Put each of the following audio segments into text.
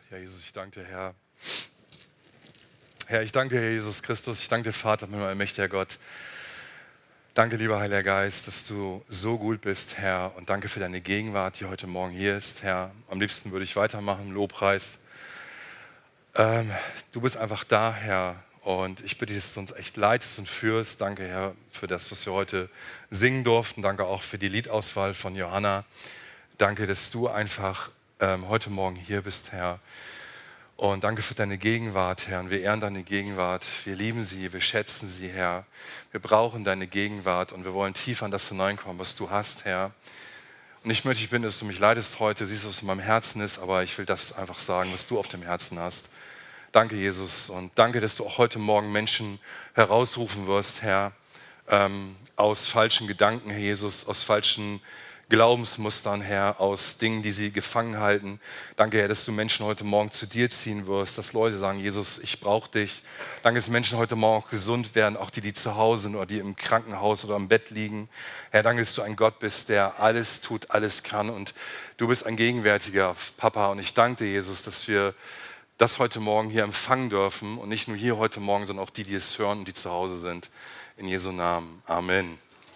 Ja, Jesus, ich danke dir, Herr. Herr, ich danke dir, Herr Jesus Christus. Ich danke dir, Vater, mein allmächtiger Gott. Danke, lieber Heiliger Geist, dass du so gut bist, Herr. Und danke für deine Gegenwart, die heute Morgen hier ist, Herr. Am liebsten würde ich weitermachen im Lobpreis. Du bist einfach da, Herr. Und ich bitte, dass du uns echt leitest und führst. Danke, Herr, für das, was wir heute singen durften. Danke auch für die Liedauswahl von Johanna. Danke, dass du einfach heute Morgen hier bist, Herr. Und danke für deine Gegenwart, Herr. Und wir ehren deine Gegenwart. Wir lieben sie, wir schätzen sie, Herr. Wir brauchen deine Gegenwart und wir wollen tief an das hineinkommen, was du hast, Herr. Und ich möchte dich bitten, dass du mich leitest heute. Siehst du, was in meinem Herzen ist, aber ich will das einfach sagen, was du auf dem Herzen hast. Danke, Jesus. Und danke, dass du auch heute Morgen Menschen herausrufen wirst, Herr, aus falschen Gedanken, Herr Jesus, aus falschen Glaubensmustern, Herr, aus Dingen, die sie gefangen halten. Danke, Herr, dass du Menschen heute Morgen zu dir ziehen wirst, dass Leute sagen, Jesus, ich brauche dich. Danke, dass Menschen heute Morgen auch gesund werden, auch die zu Hause sind oder die im Krankenhaus oder im Bett liegen. Herr, danke, dass du ein Gott bist, der alles tut, alles kann und du bist ein gegenwärtiger Papa und ich danke dir, Jesus, dass wir das heute Morgen hier empfangen dürfen und nicht nur hier heute Morgen, sondern auch die, die es hören und die zu Hause sind. In Jesu Namen. Amen.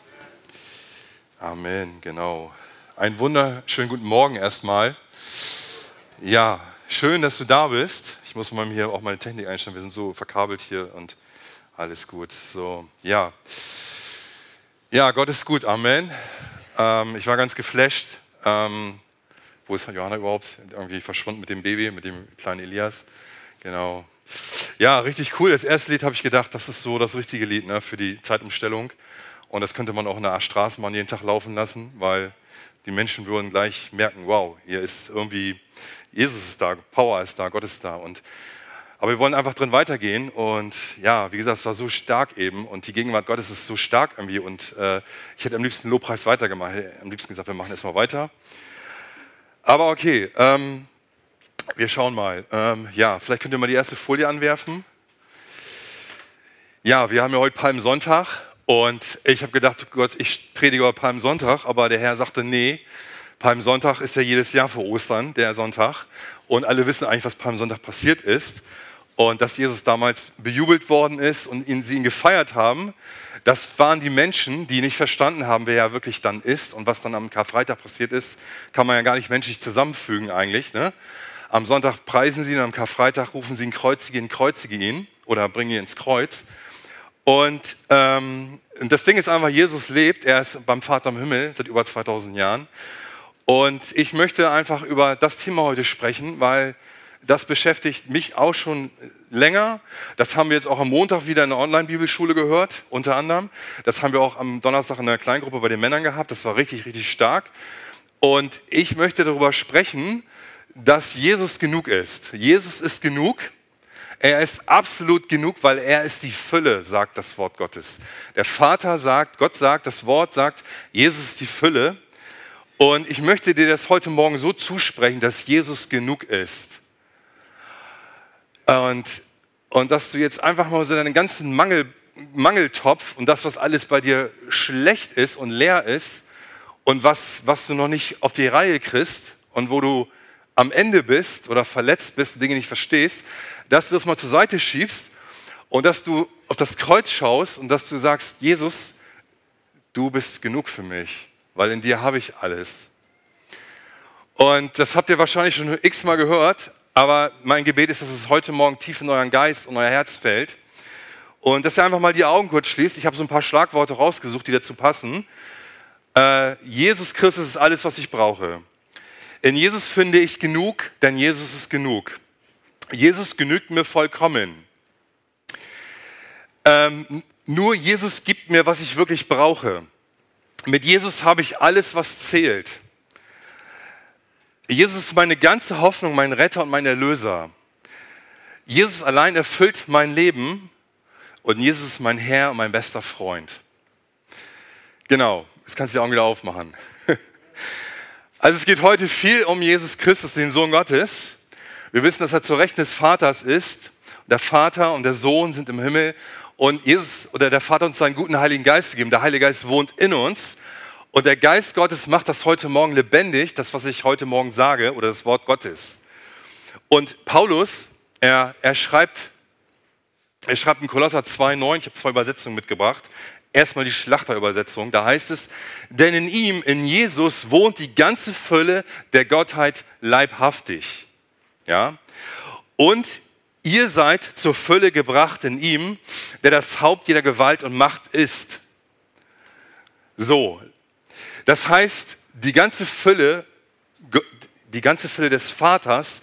Amen, genau. Einen wunderschönen guten Morgen erstmal. Ja, schön, dass du da bist. Ich muss mal hier auch meine Technik einstellen. Wir sind so verkabelt hier und alles gut. So, ja. Ja, Gott ist gut. Amen. Ich war ganz geflasht. Wo ist Johanna überhaupt? Irgendwie verschwunden mit dem Baby, mit dem kleinen Elias. Genau. Ja, richtig cool. Das erste Lied habe ich gedacht, das ist so das richtige Lied, ne, für die Zeitumstellung. Und das könnte man auch in der Straßenbahn jeden Tag laufen lassen, weil die Menschen würden gleich merken, wow, hier ist irgendwie, Jesus ist da, Power ist da, Gott ist da. Aber wir wollen einfach drin weitergehen und ja, wie gesagt, es war so stark eben und die Gegenwart Gottes ist so stark irgendwie und ich hätte am liebsten Lobpreis weitergemacht, ich hätte am liebsten gesagt, wir machen erstmal weiter. Aber okay, wir schauen mal. Ja, vielleicht könnt ihr mal die erste Folie anwerfen. Ja, wir haben ja heute Palmsonntag. Und ich habe gedacht, Gott, ich predige über Palmsonntag, aber der Herr sagte, nee, Palmsonntag ist ja jedes Jahr vor Ostern, der Sonntag. Und alle wissen eigentlich, was Palmsonntag passiert ist. Und dass Jesus damals bejubelt worden ist und sie ihn gefeiert haben, das waren die Menschen, die nicht verstanden haben, wer er wirklich dann ist. Und was dann am Karfreitag passiert ist, kann man ja gar nicht menschlich zusammenfügen eigentlich. Ne? Am Sonntag preisen sie ihn, am Karfreitag rufen sie ihn, kreuzige ihn oder bringen ihn ins Kreuz. Und das Ding ist einfach, Jesus lebt, er ist beim Vater im Himmel seit über 2000 Jahren. Und ich möchte einfach über das Thema heute sprechen, weil das beschäftigt mich auch schon länger. Das haben wir jetzt auch am Montag wieder in der Online-Bibelschule gehört, unter anderem. Das haben wir auch am Donnerstag in der Kleingruppe bei den Männern gehabt. Das war richtig, richtig stark. Und ich möchte darüber sprechen, dass Jesus genug ist. Jesus ist genug. Er ist absolut genug, weil er ist die Fülle, sagt das Wort Gottes. Der Vater sagt, Gott sagt, das Wort sagt, Jesus ist die Fülle. Und ich möchte dir das heute Morgen so zusprechen, dass Jesus genug ist. Und dass du jetzt einfach mal so deinen ganzen Mangeltopf und das, was alles bei dir schlecht ist und leer ist und was du noch nicht auf die Reihe kriegst und wo du am Ende bist oder verletzt bist und Dinge nicht verstehst, dass du das mal zur Seite schiebst und dass du auf das Kreuz schaust und dass du sagst, Jesus, du bist genug für mich, weil in dir habe ich alles. Und das habt ihr wahrscheinlich schon x-mal gehört, aber mein Gebet ist, dass es heute Morgen tief in euren Geist und euer Herz fällt und dass ihr einfach mal die Augen kurz schließt. Ich habe so ein paar Schlagworte rausgesucht, die dazu passen. Jesus Christus ist alles, was ich brauche. In Jesus finde ich genug, denn Jesus ist genug. Jesus genügt mir vollkommen. Nur Jesus gibt mir, was ich wirklich brauche. Mit Jesus habe ich alles, was zählt. Jesus ist meine ganze Hoffnung, mein Retter und mein Erlöser. Jesus allein erfüllt mein Leben und Jesus ist mein Herr und mein bester Freund. Genau, jetzt kannst du die Augen wieder aufmachen. Also es geht heute viel um Jesus Christus, den Sohn Gottes. Wir wissen, dass er zur Rechten des Vaters ist. Der Vater und der Sohn sind im Himmel und Jesus oder der Vater uns seinen guten Heiligen Geist gegeben. Der Heilige Geist wohnt in uns und der Geist Gottes macht das heute Morgen lebendig, das, was ich heute Morgen sage oder das Wort Gottes. Und Paulus, er schreibt in Kolosser 2,9, ich habe 2 Übersetzungen mitgebracht. Erstmal die Schlachterübersetzung, da heißt es, denn in ihm, in Jesus, wohnt die ganze Fülle der Gottheit leibhaftig. Ja? Und ihr seid zur Fülle gebracht in ihm, der das Haupt jeder Gewalt und Macht ist. So, das heißt, die ganze Fülle des Vaters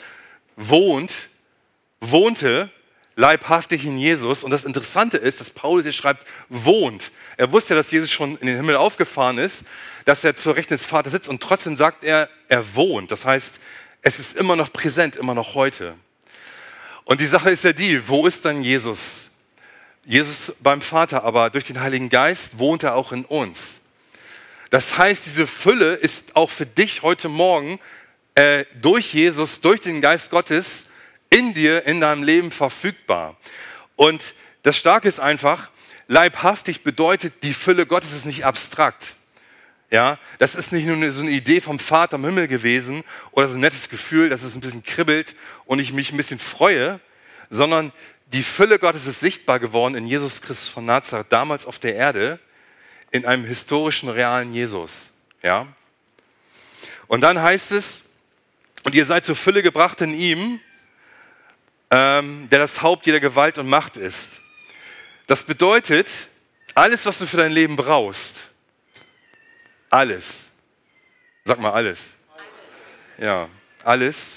wohnte leibhaftig in Jesus. Und das Interessante ist, dass Paulus hier schreibt, wohnt. Er wusste ja, dass Jesus schon in den Himmel aufgefahren ist, dass er zur Rechten des Vaters sitzt und trotzdem sagt er, er wohnt. Das heißt, es ist immer noch präsent, immer noch heute. Und die Sache ist ja die, wo ist dann Jesus? Jesus beim Vater, aber durch den Heiligen Geist wohnt er auch in uns. Das heißt, diese Fülle ist auch für dich heute Morgen durch Jesus, durch den Geist Gottes in dir, in deinem Leben verfügbar. Und das Starke ist einfach, leibhaftig bedeutet, die Fülle Gottes ist nicht abstrakt. Ja, das ist nicht nur so eine Idee vom Vater im Himmel gewesen oder so ein nettes Gefühl, dass es ein bisschen kribbelt und ich mich ein bisschen freue, sondern die Fülle Gottes ist sichtbar geworden in Jesus Christus von Nazareth, damals auf der Erde, in einem historischen, realen Jesus. Ja? Und dann heißt es, und ihr seid zur Fülle gebracht in ihm, der das Haupt jeder Gewalt und Macht ist. Das bedeutet, alles, was du für dein Leben brauchst, alles. Sag mal alles. Ja, alles.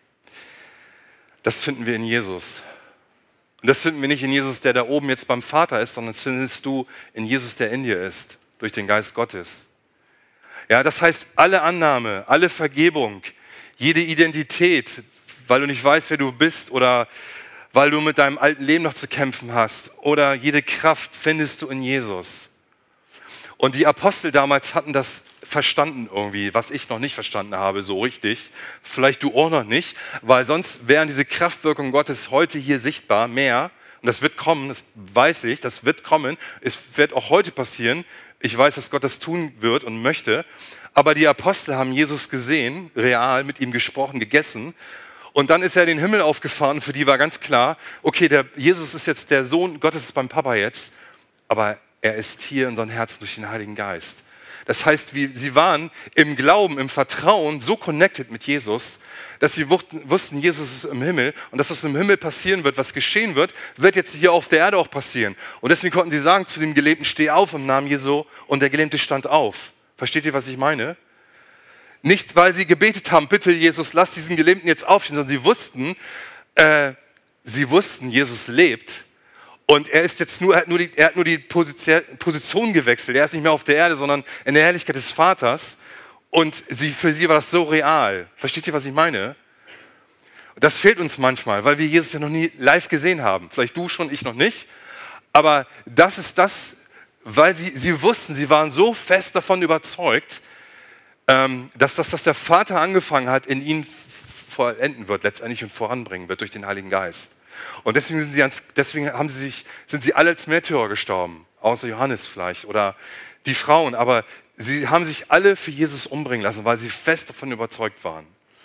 Das finden wir in Jesus. Und das finden wir nicht in Jesus, der da oben jetzt beim Vater ist, sondern das findest du in Jesus, der in dir ist, durch den Geist Gottes. Ja, das heißt, alle Annahme, alle Vergebung, jede Identität, weil du nicht weißt, wer du bist oder weil du mit deinem alten Leben noch zu kämpfen hast oder jede Kraft findest du in Jesus. Und die Apostel damals hatten das verstanden irgendwie, was ich noch nicht verstanden habe, so richtig. Vielleicht du auch noch nicht, weil sonst wären diese Kraftwirkungen Gottes heute hier sichtbar, mehr. Und das wird kommen, das weiß ich, das wird kommen. Es wird auch heute passieren. Ich weiß, dass Gott das tun wird und möchte. Aber die Apostel haben Jesus gesehen, real, mit ihm gesprochen, gegessen. Und dann ist er in den Himmel aufgefahren und für die war ganz klar, okay, der Jesus ist jetzt der Sohn Gottes, ist beim Papa jetzt, aber er ist hier in unserem Herzen durch den Heiligen Geist. Das heißt, sie waren im Glauben, im Vertrauen so connected mit Jesus, dass sie wussten, Jesus ist im Himmel und dass was im Himmel passieren wird, was geschehen wird, wird jetzt hier auf der Erde auch passieren. Und deswegen konnten sie sagen zu dem Gelähmten, steh auf im Namen Jesu, und der Gelähmte stand auf. Versteht ihr, was ich meine? Nicht, weil sie gebetet haben, bitte Jesus, lass diesen Gelähmten jetzt aufstehen, sondern sie wussten, Jesus lebt. Und er ist jetzt er hat nur die Position gewechselt. Er ist nicht mehr auf der Erde, sondern in der Herrlichkeit des Vaters. Und für sie war das so real. Versteht ihr, was ich meine? Das fehlt uns manchmal, weil wir Jesus ja noch nie live gesehen haben. Vielleicht du schon, ich noch nicht. Aber das ist das, weil sie wussten, sie waren so fest davon überzeugt, dass der Vater angefangen hat, in ihnen vollenden wird, letztendlich und voranbringen wird durch den Heiligen Geist. Und deswegen sind sie alle als Märtyrer gestorben, außer Johannes vielleicht oder die Frauen. Aber sie haben sich alle für Jesus umbringen lassen, weil sie fest davon überzeugt waren.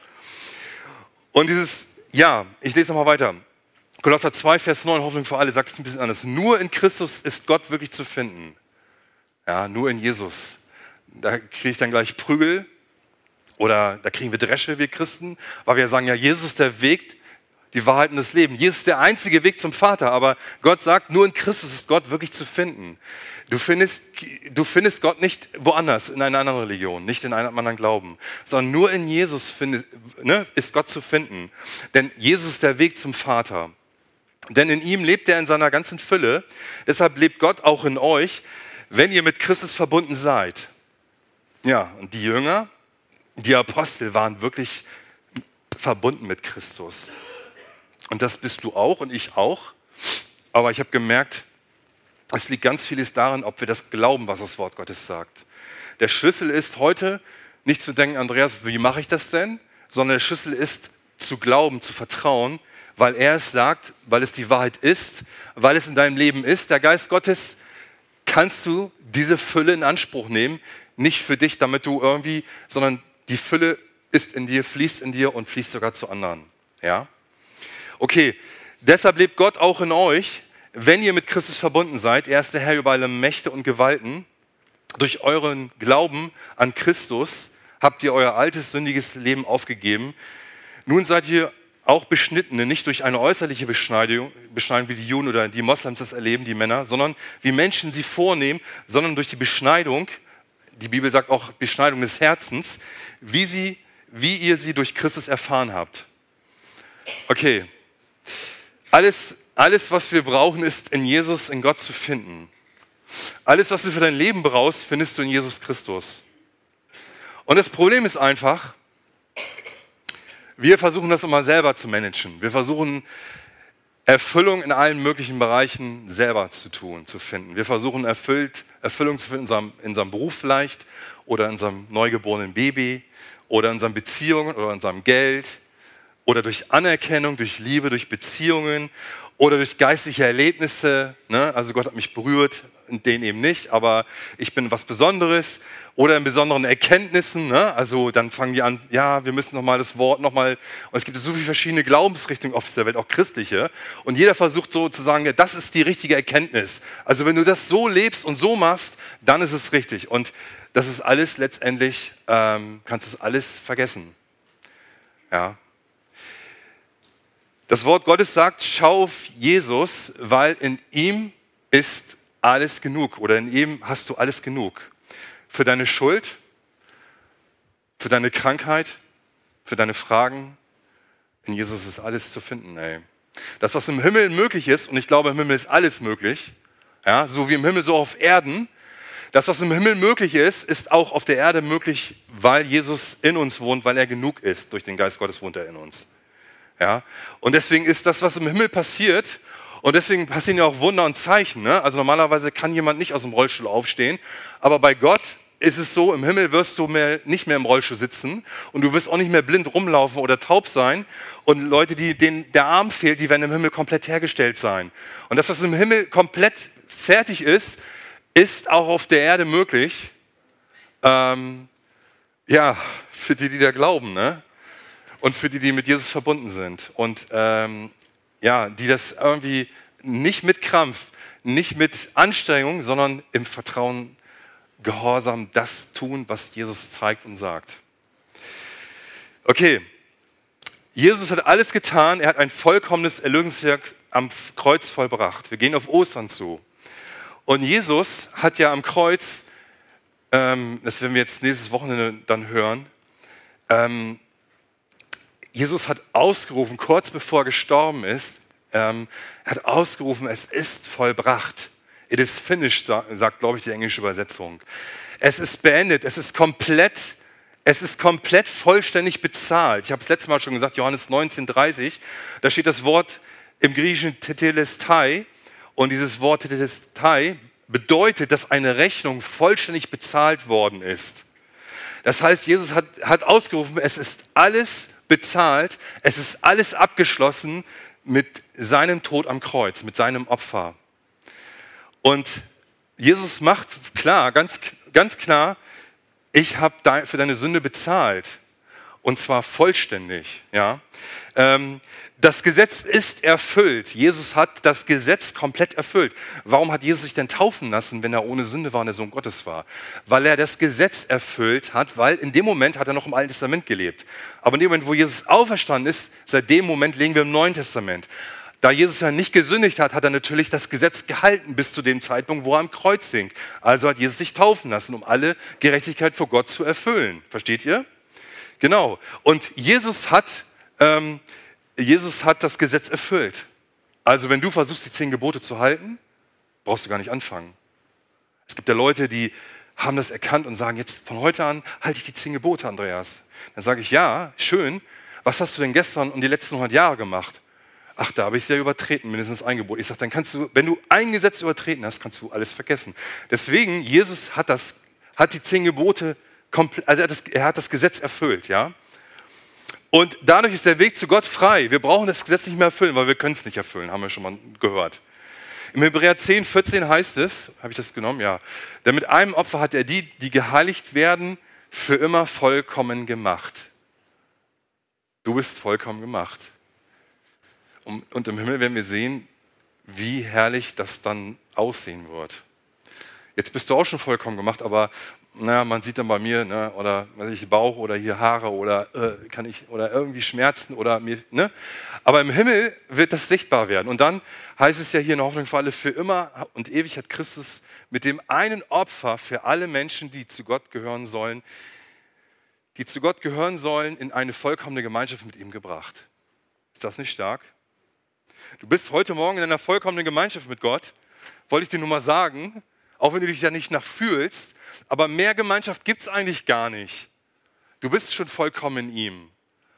Und ich lese nochmal weiter. Kolosser 2, Vers 9, Hoffnung für alle, sagt es ein bisschen anders. Nur in Christus ist Gott wirklich zu finden. Ja, nur in Jesus. Da kriege ich dann gleich Prügel oder da kriegen wir Dresche, wir Christen, weil wir sagen, ja, Jesus ist der Weg, die Wahrheit und das Leben. Jesus ist der einzige Weg zum Vater, aber Gott sagt, nur in Christus ist Gott wirklich zu finden. Du findest Gott nicht woanders, in einer anderen Religion, nicht in einem anderen Glauben, sondern nur in Jesus ist Gott zu finden. Denn Jesus ist der Weg zum Vater. Denn in ihm lebt er in seiner ganzen Fülle. Deshalb lebt Gott auch in euch, wenn ihr mit Christus verbunden seid. Ja, und die Jünger, die Apostel waren wirklich verbunden mit Christus. Und das bist du auch und ich auch. Aber ich habe gemerkt, es liegt ganz vieles daran, ob wir das glauben, was das Wort Gottes sagt. Der Schlüssel ist heute nicht zu denken, Andreas, wie mache ich das denn? Sondern der Schlüssel ist zu glauben, zu vertrauen, weil er es sagt, weil es die Wahrheit ist, weil es in deinem Leben ist. Der Geist Gottes, kannst du diese Fülle in Anspruch nehmen, nicht für dich, damit du sondern die Fülle ist in dir, fließt in dir und fließt sogar zu anderen. Ja? Okay, deshalb lebt Gott auch in euch, wenn ihr mit Christus verbunden seid. Er ist der Herr über alle Mächte und Gewalten. Durch euren Glauben an Christus habt ihr euer altes, sündiges Leben aufgegeben. Nun seid ihr auch Beschnittene, nicht durch eine äußerliche Beschneidung wie die Juden oder die Moslems das erleben, die Männer, sondern wie Menschen sie vornehmen, sondern durch die Beschneidung, die Bibel sagt auch Beschneidung des Herzens, wie ihr sie durch Christus erfahren habt. Okay, alles, was wir brauchen, ist in Jesus, in Gott zu finden. Alles, was du für dein Leben brauchst, findest du in Jesus Christus. Und das Problem ist einfach, wir versuchen das immer selber zu managen. Wir versuchen Erfüllung in allen möglichen Bereichen selber zu finden. Wir versuchen Erfüllung zu finden in unserem Beruf vielleicht oder in unserem neugeborenen Baby oder in unseren Beziehungen oder in unserem Geld oder durch Anerkennung, durch Liebe, durch Beziehungen oder durch geistliche Erlebnisse. Ne? Also Gott hat mich berührt, den eben nicht, aber ich bin was Besonderes. Oder in besonderen Erkenntnissen, ne? Also dann fangen die an, ja, wir müssen nochmal das Wort nochmal, und es gibt so viele verschiedene Glaubensrichtungen auf dieser Welt, auch christliche, und jeder versucht so zu sagen, ja, das ist die richtige Erkenntnis. Also wenn du das so lebst und so machst, dann ist es richtig. Und das ist alles letztendlich, kannst du es alles vergessen. Ja. Das Wort Gottes sagt, schau auf Jesus, weil in ihm ist alles genug, oder in ihm hast du alles genug. Für deine Schuld, für deine Krankheit, für deine Fragen. In Jesus ist alles zu finden. Ey. Das, was im Himmel möglich ist, und ich glaube, im Himmel ist alles möglich, ja, so wie im Himmel, so auf Erden. Das, was im Himmel möglich ist auch auf der Erde möglich, weil Jesus in uns wohnt, weil er genug ist. Durch den Geist Gottes wohnt er in uns. Ja? Und deswegen ist das, was im Himmel passiert, und deswegen passieren ja auch Wunder und Zeichen. Ne? Also normalerweise kann jemand nicht aus dem Rollstuhl aufstehen, aber bei Gott ist es so, im Himmel wirst du nicht mehr im Rollstuhl sitzen und du wirst auch nicht mehr blind rumlaufen oder taub sein. Und Leute, denen der Arm fehlt, die werden im Himmel komplett hergestellt sein. Und das, was im Himmel komplett fertig ist, ist auch auf der Erde möglich. Ja, für die da glauben, ne? Und für die mit Jesus verbunden sind. Und ja, die das irgendwie nicht mit Krampf, nicht mit Anstrengung, sondern im Vertrauen, Gehorsam das tun, was Jesus zeigt und sagt. Okay, Jesus hat alles getan, er hat ein vollkommenes Erlösungswerk am Kreuz vollbracht. Wir gehen auf Ostern zu. Und Jesus hat ja am Kreuz, das werden wir jetzt nächstes Wochenende dann hören, Jesus hat ausgerufen, kurz bevor er gestorben ist, hat ausgerufen, es ist vollbracht. It is finished, sagt, glaube ich, die englische Übersetzung. Es ist beendet, es ist komplett vollständig bezahlt. Ich habe es letztes Mal schon gesagt, Johannes 19,30, da steht das Wort im Griechischen Tetelestai, und dieses Wort Tetelestai bedeutet, dass eine Rechnung vollständig bezahlt worden ist. Das heißt, Jesus hat ausgerufen, es ist alles bezahlt, es ist alles abgeschlossen mit seinem Tod am Kreuz, mit seinem Opfer. Und Jesus macht klar, ganz klar, ich habe für deine Sünde bezahlt. Und zwar vollständig. Ja? Das Gesetz ist erfüllt. Jesus hat das Gesetz komplett erfüllt. Warum hat Jesus sich denn taufen lassen, wenn er ohne Sünde war und der Sohn Gottes war? Weil er das Gesetz erfüllt hat, weil in dem Moment hat er noch im Alten Testament gelebt. Aber in dem Moment, wo Jesus auferstanden ist, seit dem Moment leben wir im Neuen Testament. Da Jesus ja nicht gesündigt hat, hat er natürlich das Gesetz gehalten bis zu dem Zeitpunkt, wo er am Kreuz hing. Also hat Jesus sich taufen lassen, um alle Gerechtigkeit vor Gott zu erfüllen. Versteht ihr? Genau. Und Jesus hat das Gesetz erfüllt. Also wenn du versuchst, die 10 Gebote zu halten, brauchst du gar nicht anfangen. Es gibt ja Leute, die haben das erkannt und sagen, jetzt von heute an halte ich die 10 Gebote, Andreas. Dann sage ich, ja, schön. Was hast du denn gestern und die letzten 100 Jahre gemacht? Ach, da habe ich es ja übertreten, mindestens ein Gebot. Ich sage, dann kannst du, wenn du ein Gesetz übertreten hast, kannst du alles vergessen. Deswegen, Jesus hat die 10 Gebote, also er hat das Gesetz erfüllt, ja. Und dadurch ist der Weg zu Gott frei. Wir brauchen das Gesetz nicht mehr erfüllen, weil wir können es nicht erfüllen, haben wir schon mal gehört. Im Hebräer 10, 14 heißt es, habe ich das genommen? Ja. Denn mit einem Opfer hat er die geheiligt werden, für immer vollkommen gemacht. Du bist vollkommen gemacht. Und im Himmel werden wir sehen, wie herrlich das dann aussehen wird. Jetzt bist du auch schon vollkommen gemacht, aber naja, man sieht dann bei mir, ne, oder weiß ich, Bauch oder hier Haare oder oder irgendwie Schmerzen oder mir, ne? Aber im Himmel wird das sichtbar werden. Und dann heißt es ja hier in Hoffnung für alle, für immer und ewig hat Christus mit dem einen Opfer für alle Menschen, die zu Gott gehören sollen, in eine vollkommene Gemeinschaft mit ihm gebracht. Ist das nicht stark? Du bist heute Morgen in einer vollkommenen Gemeinschaft mit Gott, wollte ich dir nur mal sagen, auch wenn du dich ja nicht nach fühlst, aber mehr Gemeinschaft gibt es eigentlich gar nicht. Du bist schon vollkommen in ihm.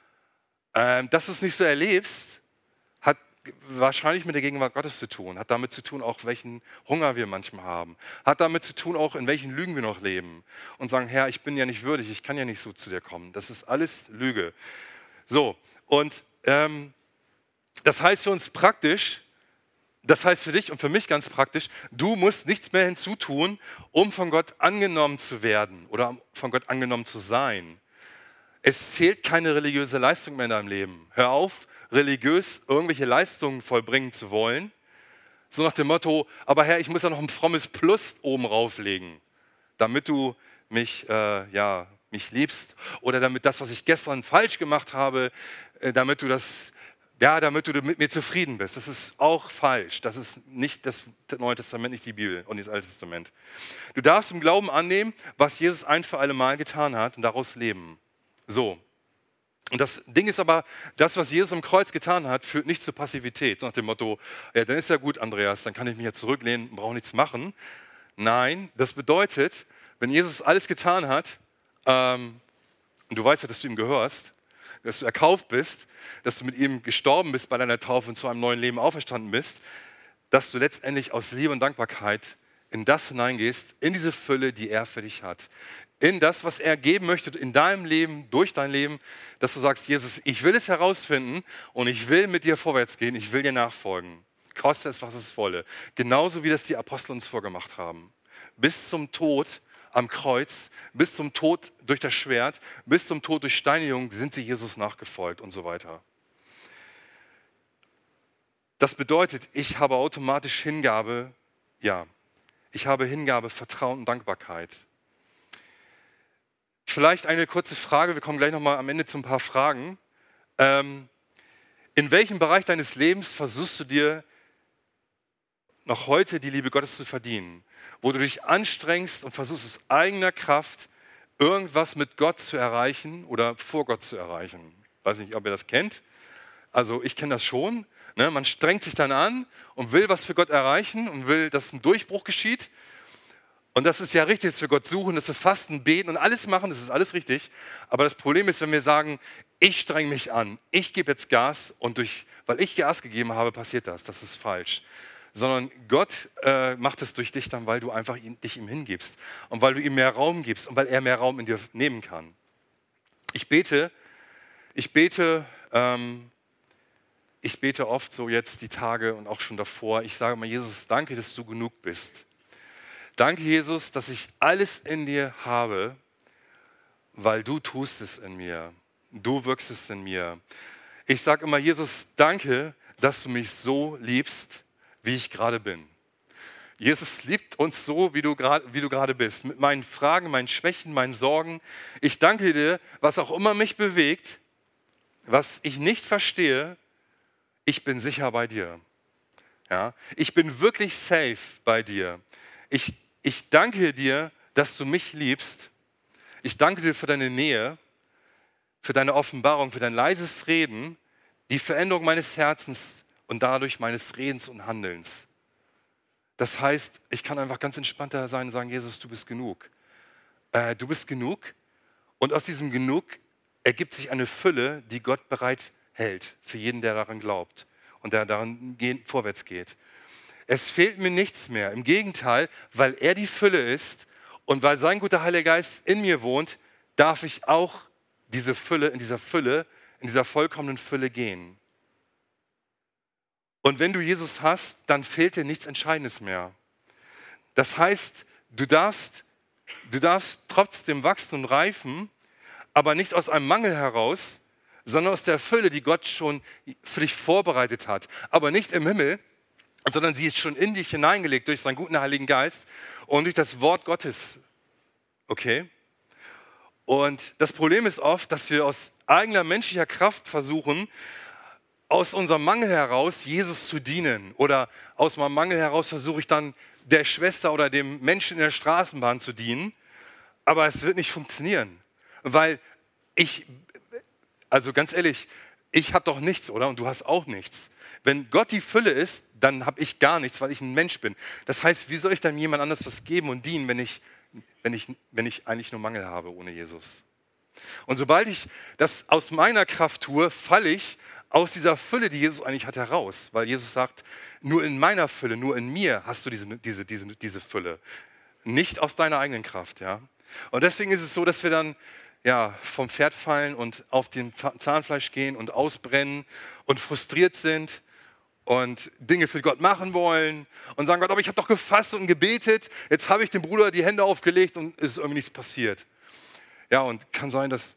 Dass du es nicht so erlebst, hat wahrscheinlich mit der Gegenwart Gottes zu tun, hat damit zu tun, auch welchen Hunger wir manchmal haben, hat damit zu tun, auch in welchen Lügen wir noch leben und sagen, Herr, ich bin ja nicht würdig, ich kann ja nicht so zu dir kommen. Das ist alles Lüge. So, und das heißt für uns praktisch, das heißt für dich und für mich ganz praktisch, du musst nichts mehr hinzutun, um von Gott angenommen zu werden oder von Gott angenommen zu sein. Es zählt keine religiöse Leistung mehr in deinem Leben. Hör auf, religiös irgendwelche Leistungen vollbringen zu wollen. So nach dem Motto, aber Herr, ich muss ja noch ein frommes Plus oben rauflegen, damit du mich liebst oder damit das, was ich gestern falsch gemacht habe, damit du mit mir zufrieden bist. Das ist auch falsch. Das ist nicht das Neue Testament, nicht die Bibel und das Alte Testament. Du darfst im Glauben annehmen, was Jesus ein für alle Mal getan hat und daraus leben. So. Und das Ding ist aber, das, was Jesus am Kreuz getan hat, führt nicht zur Passivität. Nach dem Motto, ja, dann ist ja gut, Andreas, dann kann ich mich ja zurücklehnen und brauche nichts machen. Nein, das bedeutet, wenn Jesus alles getan hat, und du weißt ja, dass du ihm gehörst, dass du erkauft bist, dass du mit ihm gestorben bist bei deiner Taufe und zu einem neuen Leben auferstanden bist, dass du letztendlich aus Liebe und Dankbarkeit in das hineingehst, in diese Fülle, die er für dich hat. In das, was er geben möchte in deinem Leben, durch dein Leben, dass du sagst, Jesus, ich will es herausfinden und ich will mit dir vorwärts gehen, ich will dir nachfolgen. Koste es, was es wolle. Genauso wie das die Apostel uns vorgemacht haben. Bis zum Tod am Kreuz, bis zum Tod durch das Schwert, bis zum Tod durch Steinigung sind sie Jesus nachgefolgt und so weiter. Das bedeutet, ich habe automatisch Hingabe, Vertrauen und Dankbarkeit. Vielleicht eine kurze Frage, wir kommen gleich nochmal am Ende zu ein paar Fragen. In welchem Bereich deines Lebens versuchst du dir noch heute die Liebe Gottes zu verdienen? Wo du dich anstrengst und versuchst aus eigener Kraft irgendwas mit Gott zu erreichen oder vor Gott zu erreichen. Ich weiß nicht, ob ihr das kennt. Also ich kenne das schon. Ne? Man strengt sich dann an und will was für Gott erreichen und will, dass ein Durchbruch geschieht. Und das ist ja richtig, dass wir Gott suchen, dass wir fasten, beten und alles machen, das ist alles richtig. Aber das Problem ist, wenn wir sagen, ich streng mich an, ich gebe jetzt Gas und weil ich Gas gegeben habe, passiert das. Das ist falsch. Sondern Gott macht es durch dich dann, weil du einfach dich ihm hingibst und weil du ihm mehr Raum gibst und weil er mehr Raum in dir nehmen kann. Ich bete oft so jetzt die Tage und auch schon davor. Ich sage mal, Jesus, danke, dass du genug bist. Danke, Jesus, dass ich alles in dir habe, weil du tust es in mir. Du wirkst es in mir. Ich sage immer, Jesus, danke, dass du mich so liebst, wie ich gerade bin. Jesus liebt uns so, wie du gerade bist. Mit meinen Fragen, meinen Schwächen, meinen Sorgen. Ich danke dir, was auch immer mich bewegt, was ich nicht verstehe, ich bin sicher bei dir. Ja? Ich bin wirklich safe bei dir. Ich danke dir, dass du mich liebst. Ich danke dir für deine Nähe, für deine Offenbarung, für dein leises Reden, die Veränderung meines Herzens und dadurch meines Redens und Handelns. Das heißt, ich kann einfach ganz entspannter sein und sagen, Jesus, du bist genug. Du bist genug und aus diesem Genug ergibt sich eine Fülle, die Gott bereit hält für jeden, der daran glaubt und der daran vorwärts geht. Es fehlt mir nichts mehr. Im Gegenteil, weil er die Fülle ist und weil sein guter Heiliger Geist in mir wohnt, darf ich auch in dieser vollkommenen Fülle gehen. Und wenn du Jesus hast, dann fehlt dir nichts Entscheidendes mehr. Das heißt, du darfst trotzdem wachsen und reifen, aber nicht aus einem Mangel heraus, sondern aus der Fülle, die Gott schon für dich vorbereitet hat. Aber nicht im Himmel, sondern sie ist schon in dich hineingelegt durch seinen guten Heiligen Geist und durch das Wort Gottes. Okay? Und das Problem ist oft, dass wir aus eigener menschlicher Kraft versuchen, aus unserem Mangel heraus Jesus zu dienen. Oder aus meinem Mangel heraus versuche ich dann der Schwester oder dem Menschen in der Straßenbahn zu dienen. Aber es wird nicht funktionieren. Weil also ganz ehrlich, ich habe doch nichts, oder? Und du hast auch nichts. Wenn Gott die Fülle ist, dann habe ich gar nichts, weil ich ein Mensch bin. Das heißt, wie soll ich dann jemand anders was geben und dienen, wenn ich eigentlich nur Mangel habe ohne Jesus? Und sobald ich das aus meiner Kraft tue, falle ich aus dieser Fülle, die Jesus eigentlich hat, heraus. Weil Jesus sagt, nur in meiner Fülle, nur in mir hast du diese Fülle. Nicht aus deiner eigenen Kraft. Ja? Und deswegen ist es so, dass wir dann vom Pferd fallen und auf den Zahnfleisch gehen und ausbrennen und frustriert sind und Dinge für Gott machen wollen und sagen, Gott, aber ich habe doch gefastet und gebetet, jetzt habe ich dem Bruder die Hände aufgelegt und es ist irgendwie nichts passiert. Ja, und kann sein, dass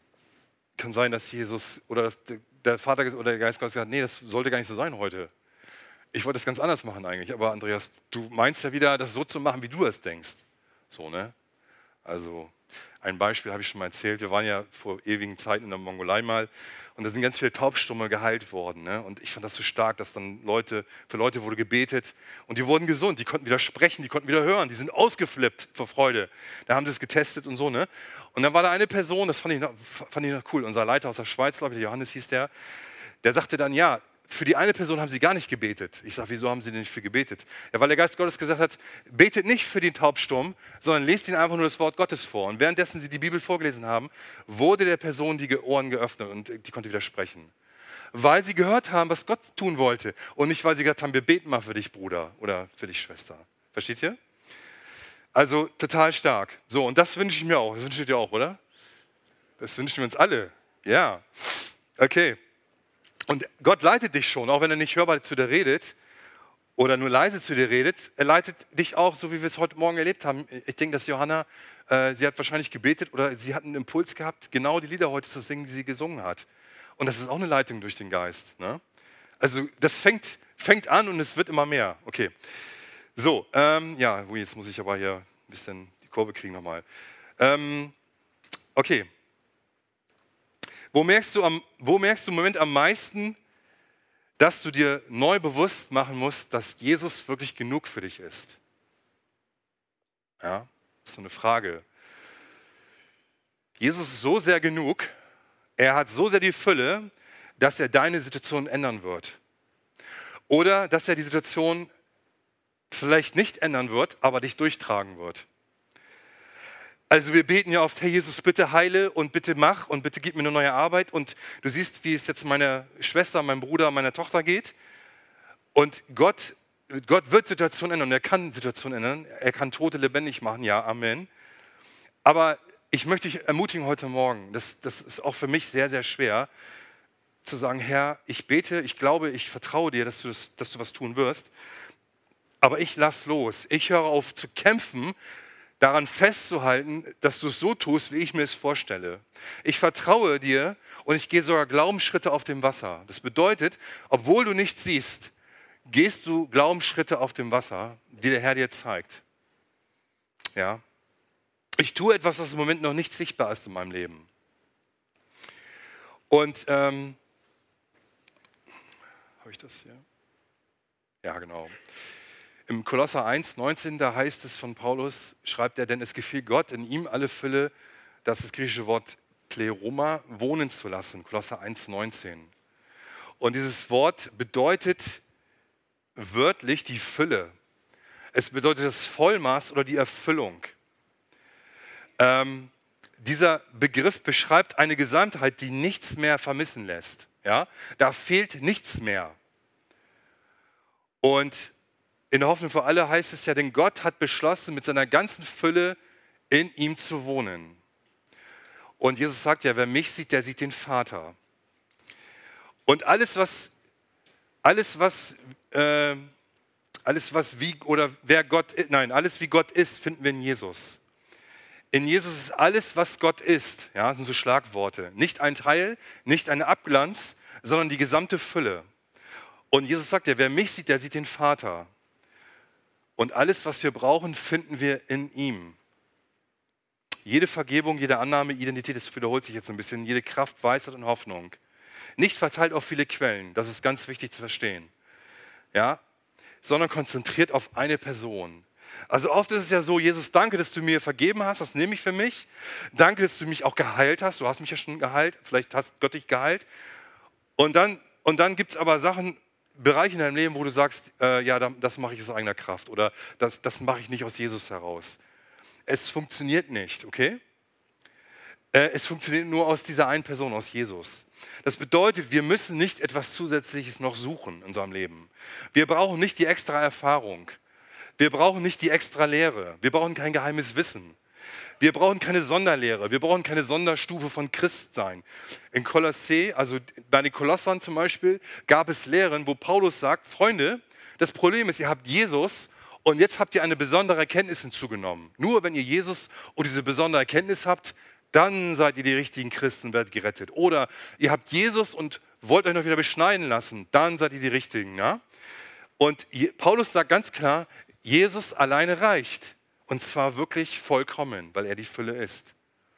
Jesus oder dass der Vater oder der Geist Gottes gesagt hat, nee, das sollte gar nicht so sein heute. Ich wollte das ganz anders machen eigentlich, aber Andreas, du meinst ja wieder, das so zu machen, wie du es denkst. So, ne? Also ein Beispiel habe ich schon mal erzählt. Wir waren ja vor ewigen Zeiten in der Mongolei mal und da sind ganz viele Taubstumme geheilt worden. Ne? Und ich fand das so stark, dass dann für Leute wurde gebetet und die wurden gesund. Die konnten wieder sprechen, die konnten wieder hören. Die sind ausgeflippt vor Freude. Da haben sie es getestet und so. Ne? Und dann war da eine Person, das fand ich noch cool, unser Leiter aus der Schweiz, glaube ich, der Johannes hieß der sagte dann, ja, für die eine Person haben sie gar nicht gebetet. Ich sage, wieso haben sie denn nicht für gebetet? Ja, weil der Geist Gottes gesagt hat, betet nicht für den Taubstumm, sondern lest ihnen einfach nur das Wort Gottes vor. Und währenddessen sie die Bibel vorgelesen haben, wurde der Person die Ohren geöffnet und die konnte wieder sprechen. Weil sie gehört haben, was Gott tun wollte. Und nicht, weil sie gesagt haben, wir beten mal für dich, Bruder, oder für dich, Schwester. Versteht ihr? Also total stark. So, und das wünsche ich mir auch. Das wünscht ihr dir auch, oder? Das wünschen wir uns alle. Ja. Okay. Und Gott leitet dich schon, auch wenn er nicht hörbar zu dir redet oder nur leise zu dir redet. Er leitet dich auch, so wie wir es heute Morgen erlebt haben. Ich denke, dass Johanna, sie hat wahrscheinlich gebetet oder sie hat einen Impuls gehabt, genau die Lieder heute zu singen, die sie gesungen hat. Und das ist auch eine Leitung durch den Geist. Ne? Also das fängt an und es wird immer mehr. Okay. So, jetzt muss ich aber hier ein bisschen die Kurve kriegen nochmal. Okay. Wo merkst du im Moment am meisten, dass du dir neu bewusst machen musst, dass Jesus wirklich genug für dich ist? Ja, das ist so eine Frage. Jesus ist so sehr genug, er hat so sehr die Fülle, dass er deine Situation ändern wird. Oder dass er die Situation vielleicht nicht ändern wird, aber dich durchtragen wird. Also wir beten ja oft, Herr Jesus, bitte heile und bitte mach und bitte gib mir eine neue Arbeit. Und du siehst, wie es jetzt meiner Schwester, meinem Bruder, meiner Tochter geht. Und Gott wird Situationen ändern. Er kann Situationen ändern. Er kann Tote lebendig machen. Ja, Amen. Aber ich möchte dich ermutigen heute Morgen, das ist auch für mich sehr, sehr schwer, zu sagen, Herr, ich bete, ich glaube, ich vertraue dir, dass du was tun wirst. Aber ich lass los. Ich höre auf zu kämpfen, daran festzuhalten, dass du es so tust, wie ich mir es vorstelle. Ich vertraue dir und ich gehe sogar Glaubensschritte auf dem Wasser. Das bedeutet, obwohl du nichts siehst, gehst du Glaubensschritte auf dem Wasser, die der Herr dir zeigt. Ja. Ich tue etwas, was im Moment noch nicht sichtbar ist in meinem Leben. Und habe ich das hier? Ja, genau. Im Kolosser 1,19, da heißt es von Paulus, schreibt er, denn es gefiel Gott, in ihm alle Fülle, das ist das griechische Wort Pleroma, wohnen zu lassen. Kolosser 1,19. Und dieses Wort bedeutet wörtlich die Fülle. Es bedeutet das Vollmaß oder die Erfüllung. Dieser Begriff beschreibt eine Gesamtheit, die nichts mehr vermissen lässt. Ja? Da fehlt nichts mehr. Und in der Hoffnung für alle heißt es ja, denn Gott hat beschlossen, mit seiner ganzen Fülle in ihm zu wohnen. Und Jesus sagt ja, wer mich sieht, der sieht den Vater. Und alles wie Gott ist, finden wir in Jesus. In Jesus ist alles, was Gott ist. Ja, das sind so Schlagworte. Nicht ein Teil, nicht eine Abglanz, sondern die gesamte Fülle. Und Jesus sagt ja, wer mich sieht, der sieht den Vater. Und alles, was wir brauchen, finden wir in ihm. Jede Vergebung, jede Annahme, Identität, das wiederholt sich jetzt ein bisschen, jede Kraft, Weisheit und Hoffnung. Nicht verteilt auf viele Quellen, das ist ganz wichtig zu verstehen. Ja, sondern konzentriert auf eine Person. Also oft ist es ja so, Jesus, danke, dass du mir vergeben hast, das nehme ich für mich. Danke, dass du mich auch geheilt hast, du hast mich ja schon geheilt, vielleicht hast Gott dich geheilt. Und dann gibt es aber Sachen, Bereiche in deinem Leben, wo du sagst, ja, das mache ich aus eigener Kraft oder das mache ich nicht aus Jesus heraus. Es funktioniert nicht, okay? Es funktioniert nur aus dieser einen Person, aus Jesus. Das bedeutet, wir müssen nicht etwas Zusätzliches noch suchen in unserem Leben. Wir brauchen nicht die extra Erfahrung. Wir brauchen nicht die extra Lehre. Wir brauchen kein geheimes Wissen. Wir brauchen keine Sonderlehre. Wir brauchen keine Sonderstufe von Christsein. In Kolossä, also bei den Kolossern zum Beispiel, gab es Lehren, wo Paulus sagt, Freunde, das Problem ist, ihr habt Jesus und jetzt habt ihr eine besondere Erkenntnis hinzugenommen. Nur wenn ihr Jesus und diese besondere Erkenntnis habt, dann seid ihr die richtigen Christen und werdet gerettet. Oder ihr habt Jesus und wollt euch noch wieder beschneiden lassen, dann seid ihr die Richtigen. Ja? Und Paulus sagt ganz klar, Jesus alleine reicht. Und zwar wirklich vollkommen, weil er die Fülle ist.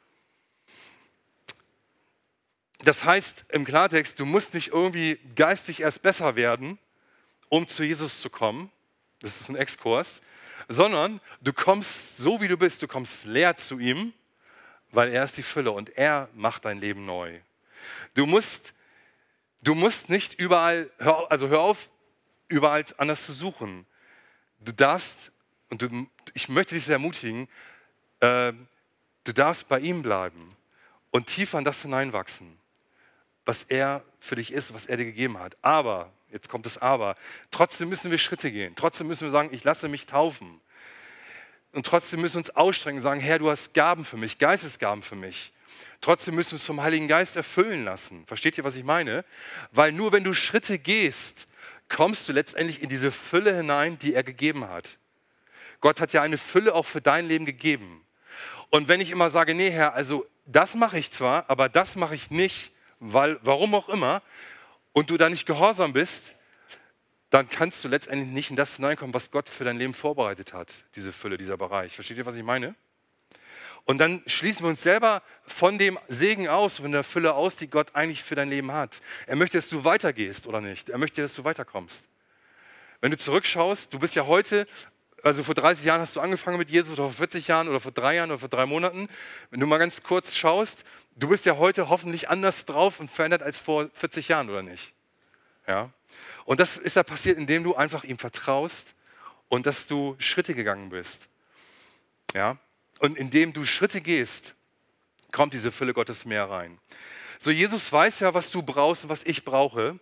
Das heißt im Klartext, du musst nicht irgendwie geistig erst besser werden, um zu Jesus zu kommen. Das ist ein Exkurs. Sondern du kommst so, wie du bist. Du kommst leer zu ihm, weil er ist die Fülle und er macht dein Leben neu. Du musst nicht überall, hör auf, überall anders zu suchen. Du darfst, und ich möchte dich sehr ermutigen, du darfst bei ihm bleiben und tiefer in das hineinwachsen, was er für dich ist, was er dir gegeben hat. Aber, jetzt kommt das Aber, trotzdem müssen wir Schritte gehen. Trotzdem müssen wir sagen, ich lasse mich taufen. Und trotzdem müssen wir uns ausstrecken und sagen, Herr, du hast Gaben für mich, Geistesgaben für mich. Trotzdem müssen wir uns vom Heiligen Geist erfüllen lassen. Versteht ihr, was ich meine? Weil nur wenn du Schritte gehst, kommst du letztendlich in diese Fülle hinein, die er gegeben hat. Gott hat ja eine Fülle auch für dein Leben gegeben. Und wenn ich immer sage, nee Herr, also das mache ich zwar, aber das mache ich nicht, weil, warum auch immer, und du da nicht gehorsam bist, dann kannst du letztendlich nicht in das hineinkommen, was Gott für dein Leben vorbereitet hat, diese Fülle, dieser Bereich. Versteht ihr, was ich meine? Und dann schließen wir uns selber von dem Segen aus, von der Fülle aus, die Gott eigentlich für dein Leben hat. Er möchte, dass du weitergehst oder nicht. Er möchte, dass du weiterkommst. Wenn du zurückschaust, du bist ja heute, also vor 30 Jahren hast du angefangen mit Jesus oder vor 40 Jahren oder vor 3 Jahren oder vor 3 Monaten. Wenn du mal ganz kurz schaust, du bist ja heute hoffentlich anders drauf und verändert als vor 40 Jahren, oder nicht? Ja. Und das ist ja passiert, indem du einfach ihm vertraust und dass du Schritte gegangen bist. Ja. Und indem du Schritte gehst, kommt diese Fülle Gottes mehr rein. So, Jesus weiß ja, was du brauchst und was ich brauche,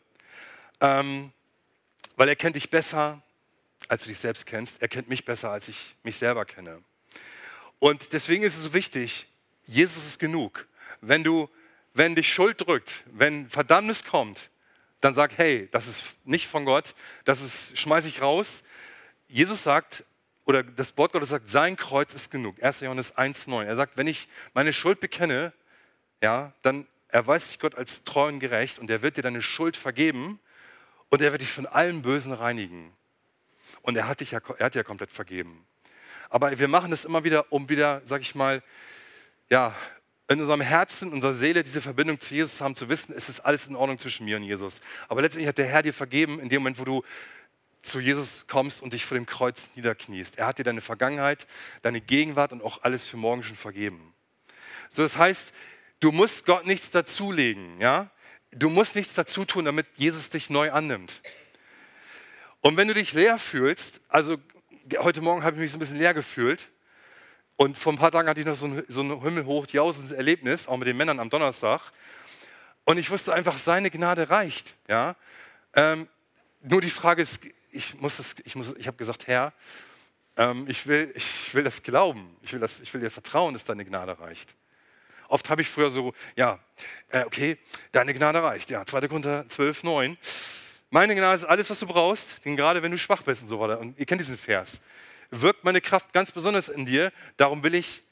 weil er kennt dich besser, als du dich selbst kennst. Er kennt mich besser, als ich mich selber kenne. Und deswegen ist es so wichtig, Jesus ist genug. Wenn dich Schuld drückt, wenn Verdammnis kommt, dann sag, hey, das ist nicht von Gott, schmeiß ich raus. Jesus sagt, oder das Wort Gottes sagt, sein Kreuz ist genug. 1. Johannes 1,9. Er sagt, wenn ich meine Schuld bekenne, ja, dann erweist sich Gott als treu und gerecht und er wird dir deine Schuld vergeben und er wird dich von allem Bösen reinigen. Und er hat dich ja komplett vergeben. Aber wir machen das immer wieder, um wieder, sag ich mal, ja, in unserem Herzen, unserer Seele diese Verbindung zu Jesus zu haben, zu wissen, es ist alles in Ordnung zwischen mir und Jesus. Aber letztendlich hat der Herr dir vergeben in dem Moment, wo du zu Jesus kommst und dich vor dem Kreuz niederkniest. Er hat dir deine Vergangenheit, deine Gegenwart und auch alles für morgen schon vergeben. So, das heißt, du musst Gott nichts dazulegen, ja? Du musst nichts dazu tun, damit Jesus dich neu annimmt. Und wenn du dich leer fühlst, also heute Morgen habe ich mich so ein bisschen leer gefühlt und vor ein paar Tagen hatte ich noch so ein himmelhoch jausendes Erlebnis, auch mit den Männern am Donnerstag. Und ich wusste einfach, seine Gnade reicht. Ja? Nur die Frage ist, ich habe gesagt, Herr, ich will das glauben, ich will dir vertrauen, dass deine Gnade reicht. Oft habe ich früher so, ja, okay, deine Gnade reicht, ja, 2. Korinther 12,9. Meine Gnade ist alles, was du brauchst, denn gerade wenn du schwach bist und so weiter. Und ihr kennt diesen Vers. Wirkt meine Kraft ganz besonders in dir, darum will ich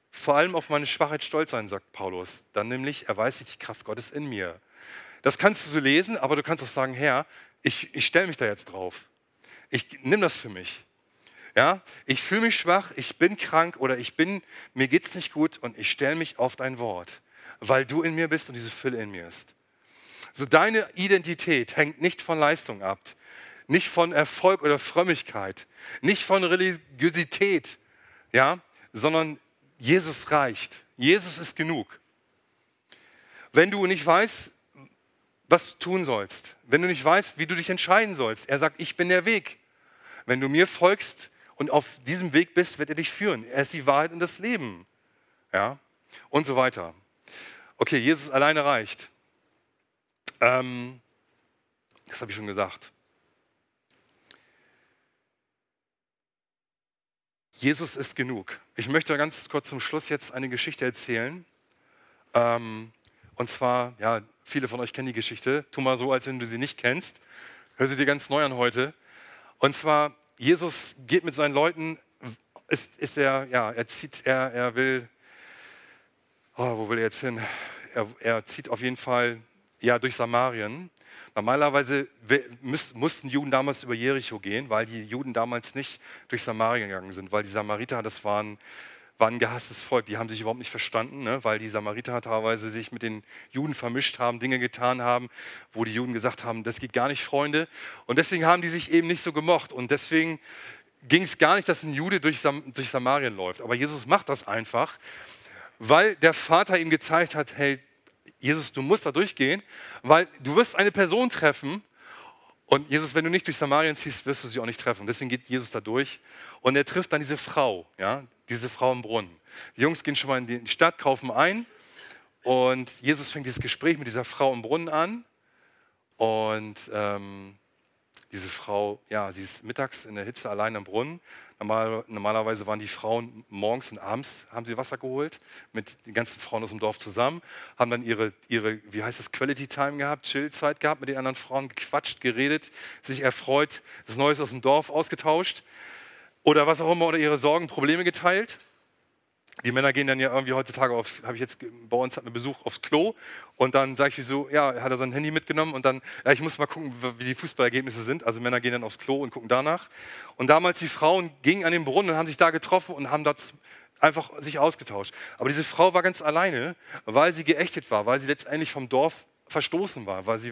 vor allem auf meine Schwachheit stolz sein, sagt Paulus. Dann nämlich erweist sich die Kraft Gottes in mir. Das kannst du so lesen, aber du kannst auch sagen, Herr, ich stelle mich da jetzt drauf. Ich nehme das für mich. Ja? Ich fühle mich schwach, ich bin krank oder mir geht es nicht gut und ich stelle mich auf dein Wort, weil du in mir bist und diese Fülle in mir ist. So, deine Identität hängt nicht von Leistung ab, nicht von Erfolg oder Frömmigkeit, nicht von Religiosität, ja? Sondern Jesus reicht. Jesus ist genug. Wenn du nicht weißt, was du tun sollst, wenn du nicht weißt, wie du dich entscheiden sollst, er sagt, ich bin der Weg. Wenn du mir folgst und auf diesem Weg bist, wird er dich führen. Er ist die Wahrheit und das Leben. Ja? Und so weiter. Okay, Jesus alleine reicht. Das habe ich schon gesagt. Jesus ist genug. Ich möchte ganz kurz zum Schluss jetzt eine Geschichte erzählen. Und zwar, ja, viele von euch kennen die Geschichte. Tu mal so, als wenn du sie nicht kennst. Hör sie dir ganz neu an heute. Und zwar, Jesus geht mit seinen Leuten, er will, wo will er jetzt hin? Er zieht auf jeden Fall durch Samarien. Normalerweise mussten Juden damals über Jericho gehen, weil die Juden damals nicht durch Samarien gegangen sind, weil die Samariter, das waren ein gehasstes Volk, die haben sich überhaupt nicht verstanden, ne? Weil die Samariter teilweise sich mit den Juden vermischt haben, Dinge getan haben, wo die Juden gesagt haben, das geht gar nicht, Freunde. Und deswegen haben die sich eben nicht so gemocht und deswegen ging es gar nicht, dass ein Jude durch Samarien läuft. Aber Jesus macht das einfach, weil der Vater ihm gezeigt hat, hey, Jesus, du musst da durchgehen, weil du wirst eine Person treffen und Jesus, wenn du nicht durch Samarien ziehst, wirst du sie auch nicht treffen. Deswegen geht Jesus da durch und er trifft dann diese Frau, ja, diese Frau im Brunnen. Die Jungs gehen schon mal in die Stadt, kaufen ein und Jesus fängt dieses Gespräch mit dieser Frau im Brunnen an und diese Frau, ja, sie ist mittags in der Hitze allein am Brunnen. Normalerweise waren die Frauen morgens und abends, haben sie Wasser geholt, mit den ganzen Frauen aus dem Dorf zusammen, haben dann ihre wie heißt das, Quality Time gehabt, Chillzeit gehabt, mit den anderen Frauen gequatscht, geredet, sich erfreut, das Neues aus dem Dorf ausgetauscht oder was auch immer, oder ihre Sorgen, Probleme geteilt. Die Männer gehen dann ja irgendwie heutzutage habe ich jetzt, bei uns hatten wir Besuch, aufs Klo und dann sage ich, wieso, ja, hat er sein Handy mitgenommen und dann, ja, ich muss mal gucken, wie die Fußballergebnisse sind. Also Männer gehen dann aufs Klo und gucken danach. Und damals die Frauen gingen an den Brunnen und haben sich da getroffen und haben dort einfach sich ausgetauscht. Aber diese Frau war ganz alleine, weil sie geächtet war, weil sie letztendlich vom Dorf verstoßen war, weil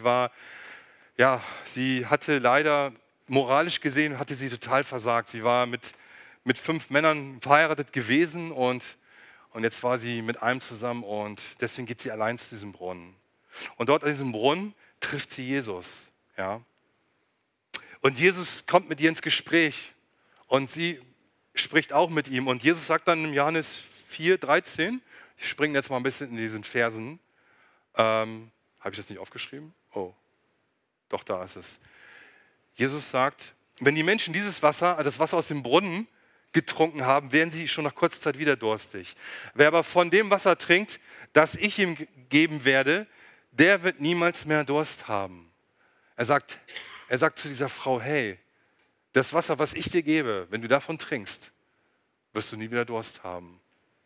sie hatte leider, moralisch gesehen, hatte sie total versagt. Sie war mit 5 Männern verheiratet gewesen und jetzt war sie mit einem zusammen und deswegen geht sie allein zu diesem Brunnen. Und dort an diesem Brunnen trifft sie Jesus. Ja? Und Jesus kommt mit ihr ins Gespräch und sie spricht auch mit ihm. Und Jesus sagt dann in Johannes 4,13, ich springe jetzt mal ein bisschen in diesen Versen. Habe ich das nicht aufgeschrieben? Oh, doch, da ist es. Jesus sagt, wenn die Menschen das Wasser aus dem Brunnen getrunken haben, werden sie schon nach kurzer Zeit wieder durstig. Wer aber von dem Wasser trinkt, das ich ihm geben werde, der wird niemals mehr Durst haben. Er sagt zu dieser Frau, hey, das Wasser, was ich dir gebe, wenn du davon trinkst, wirst du nie wieder Durst haben.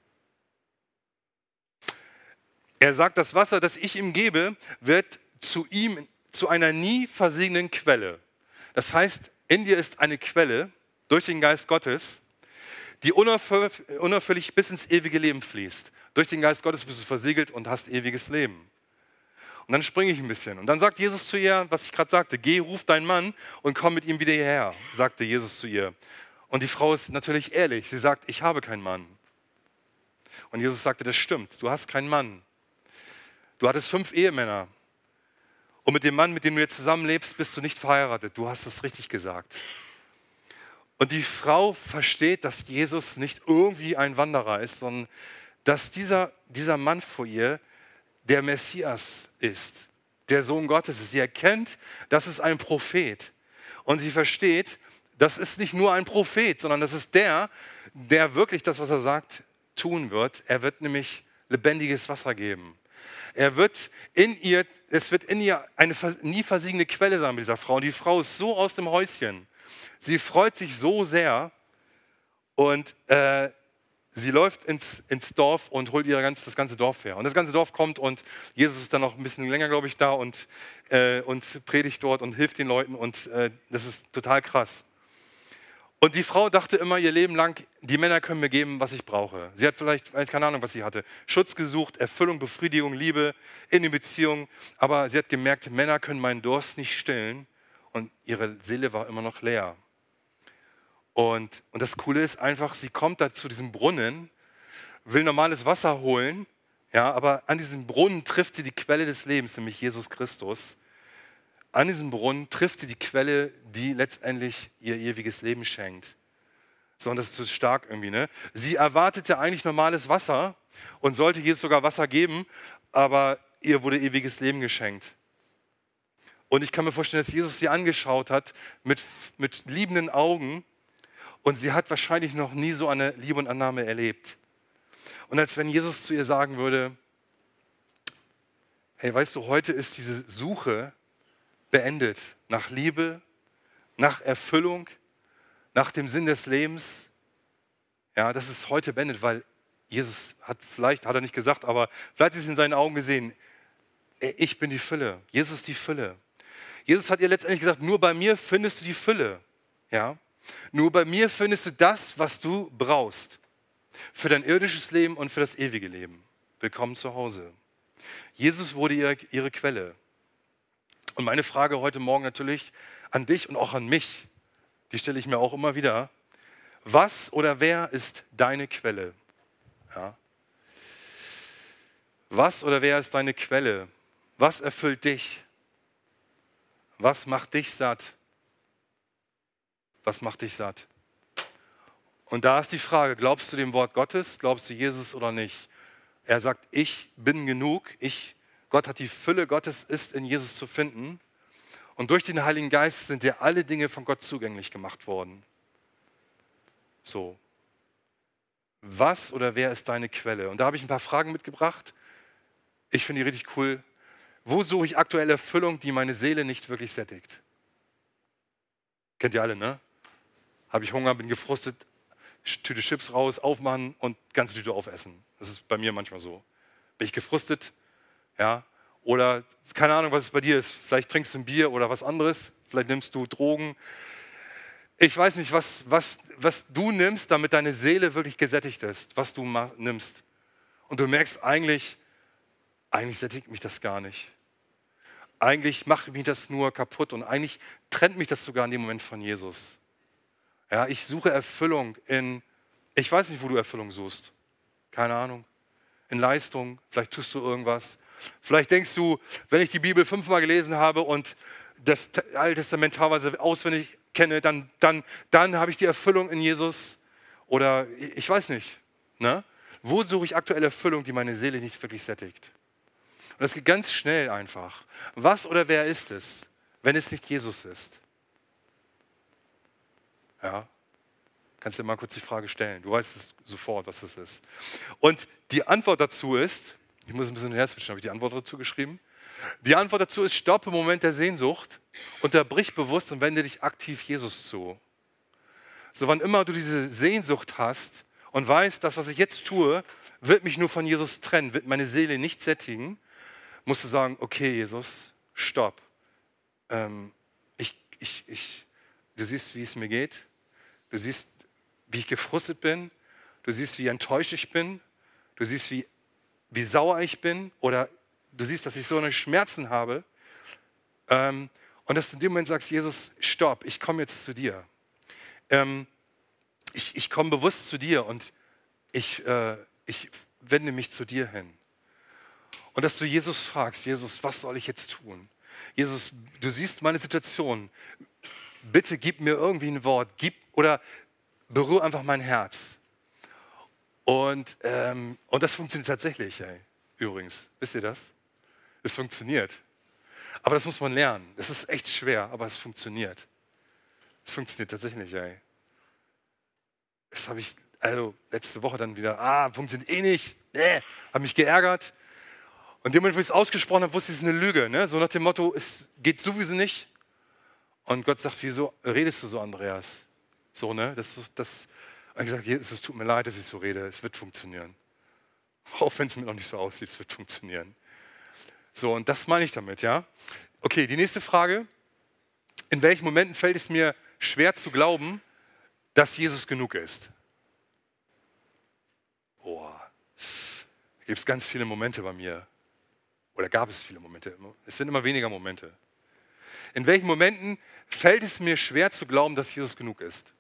Er sagt, das Wasser, das ich ihm gebe, wird zu ihm zu einer nie versiegenden Quelle. Das heißt, in dir ist eine Quelle durch den Geist Gottes, die unaufhörlich bis ins ewige Leben fließt. Durch den Geist Gottes bist du versiegelt und hast ewiges Leben. Und dann springe ich ein bisschen. Und dann sagt Jesus zu ihr, was ich gerade sagte, geh, ruf deinen Mann und komm mit ihm wieder hierher, sagte Jesus zu ihr. Und die Frau ist natürlich ehrlich. Sie sagt, ich habe keinen Mann. Und Jesus sagte, das stimmt, du hast keinen Mann. Du hattest 5 Ehemänner. Und mit dem Mann, mit dem du jetzt zusammenlebst, bist du nicht verheiratet. Du hast es richtig gesagt. Und die Frau versteht, dass Jesus nicht irgendwie ein Wanderer ist, sondern dass dieser Mann vor ihr der Messias ist, der Sohn Gottes ist. Sie erkennt, das ist ein Prophet. Und sie versteht, das ist nicht nur ein Prophet, sondern das ist der wirklich das, was er sagt, tun wird. Er wird nämlich lebendiges Wasser geben. Es wird in ihr eine nie versiegende Quelle sein mit dieser Frau. Und die Frau ist so aus dem Häuschen. Sie freut sich so sehr und sie läuft ins Dorf und holt das ganze Dorf her. Und das ganze Dorf kommt und Jesus ist dann noch ein bisschen länger, glaube ich, da und predigt dort und hilft den Leuten und das ist total krass. Und die Frau dachte immer ihr Leben lang, die Männer können mir geben, was ich brauche. Sie hat vielleicht, weiß keine Ahnung, was sie hatte, Schutz gesucht, Erfüllung, Befriedigung, Liebe in den Beziehungen. Aber sie hat gemerkt, Männer können meinen Durst nicht stillen und ihre Seele war immer noch leer. Und das Coole ist einfach, sie kommt da zu diesem Brunnen, will normales Wasser holen, ja, aber an diesem Brunnen trifft sie die Quelle des Lebens, nämlich Jesus Christus. An diesem Brunnen trifft sie die Quelle, die letztendlich ihr ewiges Leben schenkt. So, und das ist so stark irgendwie, ne? Sie erwartete eigentlich normales Wasser und sollte Jesus sogar Wasser geben, aber ihr wurde ewiges Leben geschenkt. Und ich kann mir vorstellen, dass Jesus sie angeschaut hat mit liebenden Augen und sie hat wahrscheinlich noch nie so eine Liebe und Annahme erlebt. Und als wenn Jesus zu ihr sagen würde, hey, weißt du, heute ist diese Suche beendet nach Liebe, nach Erfüllung, nach dem Sinn des Lebens. Ja, das ist heute beendet, weil Jesus hat er nicht gesagt, aber vielleicht ist es in seinen Augen gesehen, ich bin die Fülle, Jesus ist die Fülle. Jesus hat ihr letztendlich gesagt, nur bei mir findest du die Fülle. Ja? Nur bei mir findest du das, was du brauchst für dein irdisches Leben und für das ewige Leben. Willkommen zu Hause. Jesus wurde ihre Quelle. Und meine Frage heute Morgen natürlich an dich und auch an mich, die stelle ich mir auch immer wieder. Was oder wer ist deine Quelle? Ja. Was oder wer ist deine Quelle? Was erfüllt dich? Was macht dich satt? Was macht dich satt? Und da ist die Frage, glaubst du dem Wort Gottes? Glaubst du Jesus oder nicht? Er sagt, ich bin genug. Gott hat die Fülle Gottes, ist in Jesus zu finden. Und durch den Heiligen Geist sind dir alle Dinge von Gott zugänglich gemacht worden. So. Was oder wer ist deine Quelle? Und da habe ich ein paar Fragen mitgebracht. Ich finde die richtig cool. Wo suche ich aktuell Erfüllung, die meine Seele nicht wirklich sättigt? Kennt ihr alle, ne? Habe ich Hunger, bin gefrustet, Tüte Chips raus, aufmachen und ganze Tüte aufessen. Das ist bei mir manchmal so. Bin ich gefrustet, ja, oder keine Ahnung, was es bei dir ist. Vielleicht trinkst du ein Bier oder was anderes, vielleicht nimmst du Drogen. Ich weiß nicht, was du nimmst, damit deine Seele wirklich gesättigt ist, was du nimmst. Und du merkst, eigentlich sättigt mich das gar nicht. Eigentlich macht mich das nur kaputt und eigentlich trennt mich das sogar in dem Moment von Jesus. Ja, ich suche Erfüllung ich weiß nicht, wo du Erfüllung suchst. Keine Ahnung. In Leistung, vielleicht tust du irgendwas. Vielleicht denkst du, wenn ich die Bibel 5-mal gelesen habe und das Alte Testament teilweise auswendig kenne, dann habe ich die Erfüllung in Jesus. Oder ich weiß nicht. Ne? Wo suche ich aktuelle Erfüllung, die meine Seele nicht wirklich sättigt? Und das geht ganz schnell einfach. Was oder wer ist es, wenn es nicht Jesus ist? Ja, kannst du dir mal kurz die Frage stellen. Du weißt es sofort, was das ist. Und die Antwort dazu ist, ich muss ein bisschen herzwischen, habe ich die Antwort dazu geschrieben? Die Antwort dazu ist, stoppe im Moment der Sehnsucht, unterbrich bewusst und wende dich aktiv Jesus zu. So, wann immer du diese Sehnsucht hast und weißt, das, was ich jetzt tue, wird mich nur von Jesus trennen, wird meine Seele nicht sättigen, musst du sagen, okay, Jesus, stopp. Du siehst, wie es mir geht. Du siehst, wie ich gefrustet bin. Du siehst, wie enttäuscht ich bin. Du siehst, wie sauer ich bin. Oder du siehst, dass ich so eine Schmerzen habe. Und dass du in dem Moment sagst, Jesus, stopp, ich komme jetzt zu dir. Ich komme bewusst zu dir und ich wende mich zu dir hin. Und dass du Jesus fragst, Jesus, was soll ich jetzt tun? Jesus, du siehst meine Situation. Bitte gib mir irgendwie ein Wort, oder berühre einfach mein Herz. Und das funktioniert tatsächlich, übrigens. Wisst ihr das? Es funktioniert. Aber das muss man lernen. Das ist echt schwer, aber es funktioniert. Es funktioniert tatsächlich, Das habe ich letzte Woche dann wieder, funktioniert eh nicht. Habe mich geärgert. Und in dem Moment, wo ich es ausgesprochen habe, wusste ich, es ist eine Lüge. Ne? So nach dem Motto, es geht sowieso nicht. Und Gott sagt, wieso redest du so, Andreas? So, ne? Und ich sage, Jesus, es tut mir leid, dass ich so rede, es wird funktionieren. Auch wenn es mir noch nicht so aussieht, es wird funktionieren. So, und das meine ich damit, ja. Okay, die nächste Frage. In welchen Momenten fällt es mir schwer zu glauben, dass Jesus genug ist? Oh, da gibt es ganz viele Momente bei mir. Oder gab es viele Momente? Es sind immer weniger Momente. In welchen Momenten fällt es mir schwer zu glauben, dass Jesus genug ist?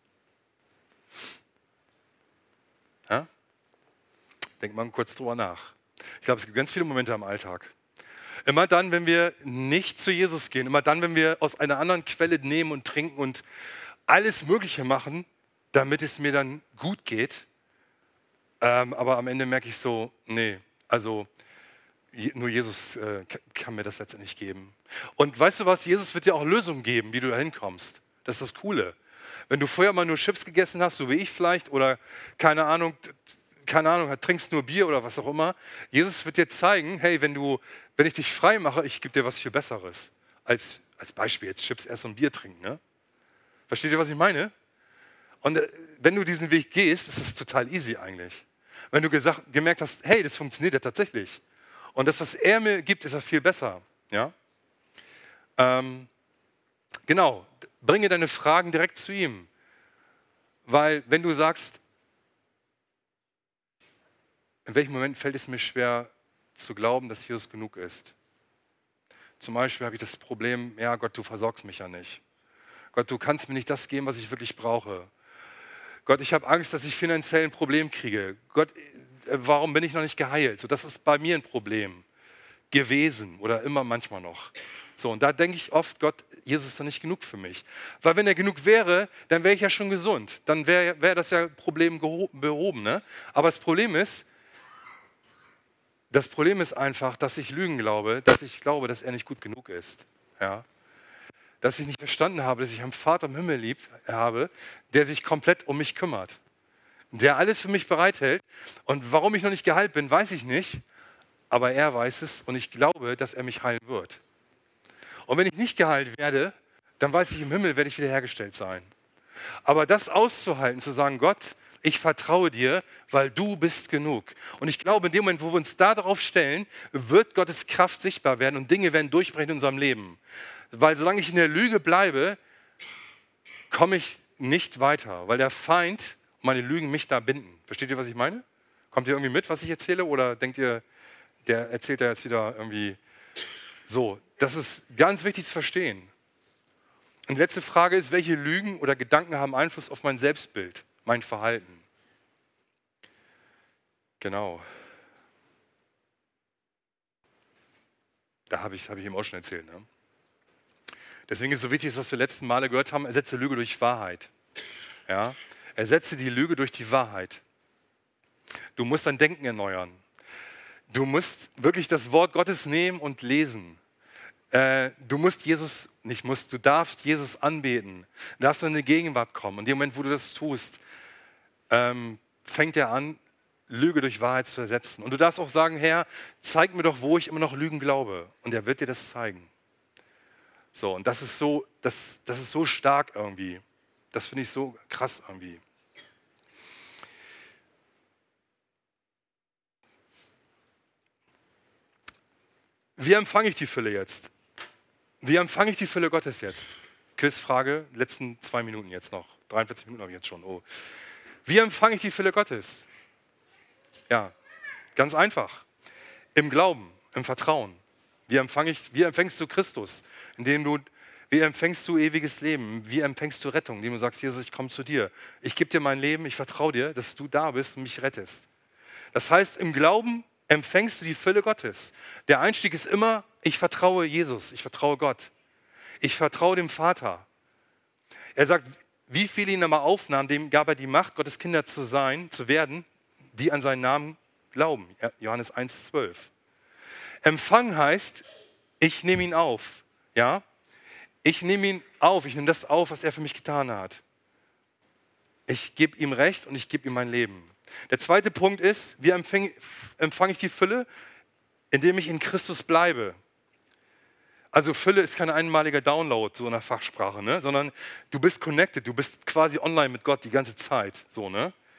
Ja? Denk mal kurz drüber nach. Ich glaube, es gibt ganz viele Momente am Alltag. Immer dann, wenn wir nicht zu Jesus gehen, immer dann, wenn wir aus einer anderen Quelle nehmen und trinken und alles Mögliche machen, damit es mir dann gut geht. Aber am Ende merke ich so, nee, also nur Jesus kann mir das letztendlich geben. Und weißt du was, Jesus wird dir auch Lösungen geben, wie du da hinkommst. Das ist das Coole. Wenn du vorher mal nur Chips gegessen hast, so wie ich vielleicht, oder keine Ahnung, trinkst nur Bier oder was auch immer, Jesus wird dir zeigen, hey, wenn ich dich frei mache, ich gebe dir was viel Besseres. Als Beispiel jetzt Chips essen und Bier trinken. Ne? Versteht ihr, was ich meine? Und wenn du diesen Weg gehst, ist es total easy eigentlich. Wenn du gemerkt hast, hey, das funktioniert ja tatsächlich. Und das, was er mir gibt, ist ja viel besser. Ja? Genau, bringe deine Fragen direkt zu ihm. Weil wenn du sagst, in welchem Moment fällt es mir schwer zu glauben, dass Jesus genug ist? Zum Beispiel habe ich das Problem, ja Gott, du versorgst mich ja nicht. Gott, du kannst mir nicht das geben, was ich wirklich brauche. Gott, ich habe Angst, dass ich finanziell ein Problem kriege. Gott, warum bin ich noch nicht geheilt? So, das ist bei mir ein Problem gewesen oder immer manchmal noch. So, und da denke ich oft, Gott, Jesus ist doch nicht genug für mich. Weil wenn er genug wäre, dann wäre ich ja schon gesund. Dann wäre das ja Problem behoben. Ne? Aber das Problem ist einfach, dass ich Lügen glaube, dass ich glaube, dass er nicht gut genug ist. Ja? Dass ich nicht verstanden habe, dass ich einen Vater im Himmel lieb habe, der sich komplett um mich kümmert. Der alles für mich bereithält. Und warum ich noch nicht geheilt bin, weiß ich nicht. Aber er weiß es und ich glaube, dass er mich heilen wird. Und wenn ich nicht geheilt werde, dann weiß ich, im Himmel werde ich wiederhergestellt sein. Aber das auszuhalten, zu sagen, Gott, ich vertraue dir, weil du bist genug. Und ich glaube, in dem Moment, wo wir uns darauf stellen, wird Gottes Kraft sichtbar werden und Dinge werden durchbrechen in unserem Leben. Weil solange ich in der Lüge bleibe, komme ich nicht weiter, weil der Feind und meine Lügen mich da binden. Versteht ihr, was ich meine? Kommt ihr irgendwie mit, was ich erzähle? Oder denkt ihr, der erzählt da jetzt wieder irgendwie so? Das ist ganz wichtig zu verstehen. Und die letzte Frage ist, welche Lügen oder Gedanken haben Einfluss auf mein Selbstbild, mein Verhalten? Genau. Da habe ich ihm auch schon erzählt. Ne? Deswegen ist es so wichtig, was wir letzten Male gehört haben, ersetze Lüge durch Wahrheit. Ja? Ersetze die Lüge durch die Wahrheit. Du musst dein Denken erneuern. Du musst wirklich das Wort Gottes nehmen und lesen. Du darfst Jesus anbeten. Du darfst in die Gegenwart kommen. Und in dem Moment, wo du das tust, fängt er an, Lüge durch Wahrheit zu ersetzen. Und du darfst auch sagen, Herr, zeig mir doch, wo ich immer noch Lügen glaube. Und er wird dir das zeigen. So, und das ist so stark irgendwie. Das finde ich so krass irgendwie. Wie empfange ich die Fülle jetzt? Wie empfange ich die Fülle Gottes jetzt? Quizfrage, letzten 2 Minuten jetzt noch. 43 Minuten habe ich jetzt schon. Oh. Wie empfange ich die Fülle Gottes? Ja, ganz einfach. Im Glauben, im Vertrauen. Wie empfängst du Christus? Wie empfängst du ewiges Leben? Wie empfängst du Rettung? Indem du sagst, Jesus, ich komme zu dir. Ich gebe dir mein Leben, ich vertraue dir, dass du da bist und mich rettest. Das heißt, im Glauben empfängst du die Fülle Gottes. Der Einstieg ist immer, ich vertraue Jesus, ich vertraue Gott. Ich vertraue dem Vater. Er sagt, wie viele ihn einmal aufnahmen, dem gab er die Macht, Gottes Kinder zu werden, die an seinen Namen glauben. Johannes 1,12. Empfang heißt, ich nehme ihn auf. Ja? Ich nehme ihn auf, ich nehme das auf, was er für mich getan hat. Ich gebe ihm Recht und ich gebe ihm mein Leben. Der zweite Punkt ist, wie empfange ich die Fülle? Indem ich in Christus bleibe. Also Fülle ist kein einmaliger Download, so in der Fachsprache, ne? Sondern du bist connected, du bist quasi online mit Gott die ganze Zeit. So, ne?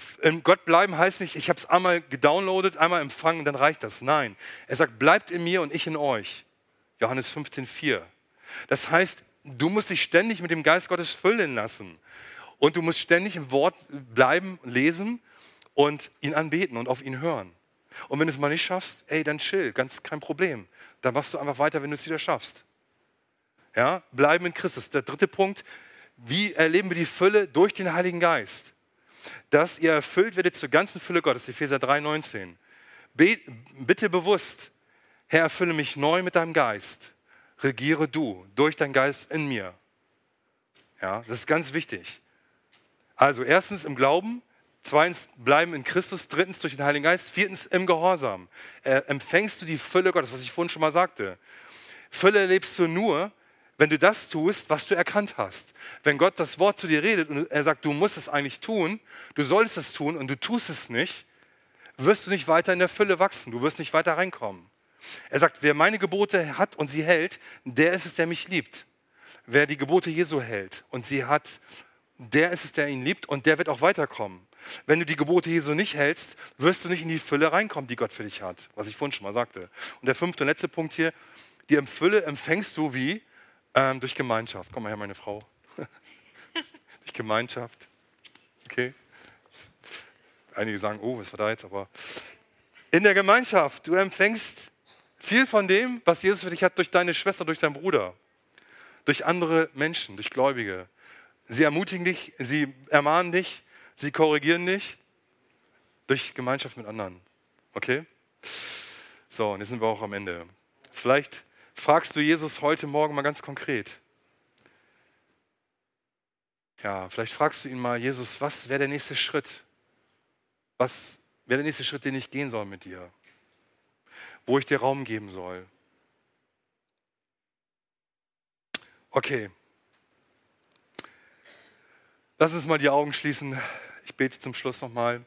in Gott bleiben heißt nicht, ich habe es einmal gedownloadet, einmal empfangen, dann reicht das. Nein, er sagt, bleibt in mir und ich in euch. Johannes 15,4. Das heißt, du musst dich ständig mit dem Geist Gottes füllen lassen. Und du musst ständig im Wort bleiben, lesen und ihn anbeten und auf ihn hören. Und wenn du es mal nicht schaffst, ey, dann chill, ganz kein Problem. Dann machst du einfach weiter, wenn du es wieder schaffst. Ja, bleiben in Christus. Der dritte Punkt, wie erleben wir die Fülle? Durch den Heiligen Geist. Dass ihr erfüllt werdet zur ganzen Fülle Gottes, Epheser 3,19. Bitte bewusst, Herr, erfülle mich neu mit deinem Geist. Regiere du durch deinen Geist in mir. Ja, das ist ganz wichtig. Also erstens im Glauben, zweitens bleiben in Christus, drittens durch den Heiligen Geist, viertens im Gehorsam. Empfängst du die Fülle Gottes, was ich vorhin schon mal sagte. Fülle erlebst du nur, wenn du das tust, was du erkannt hast. Wenn Gott das Wort zu dir redet und er sagt, du musst es eigentlich tun, du solltest es tun und du tust es nicht, wirst du nicht weiter in der Fülle wachsen, du wirst nicht weiter reinkommen. Er sagt, wer meine Gebote hat und sie hält, der ist es, der mich liebt. Wer die Gebote Jesu hält und sie hat, der ist es, der ihn liebt und der wird auch weiterkommen. Wenn du die Gebote Jesu nicht hältst, wirst du nicht in die Fülle reinkommen, die Gott für dich hat, was ich vorhin schon mal sagte. Und der fünfte und letzte Punkt hier, die Fülle empfängst du wie? Durch Gemeinschaft. Komm mal her, meine Frau. Durch Gemeinschaft. Okay. Einige sagen, oh, was war da jetzt? Aber in der Gemeinschaft, du empfängst viel von dem, was Jesus für dich hat, durch deine Schwester, durch deinen Bruder, durch andere Menschen, durch Gläubige. Sie ermutigen dich, sie ermahnen dich, sie korrigieren dich durch Gemeinschaft mit anderen. Okay? So, und jetzt sind wir auch am Ende. Vielleicht fragst du Jesus heute Morgen mal ganz konkret. Ja, vielleicht fragst du ihn mal, Jesus, was wäre der nächste Schritt? Was wäre der nächste Schritt, den ich gehen soll mit dir? Wo ich dir Raum geben soll? Okay. Lass uns mal die Augen schließen. Ich bete zum Schluss nochmal.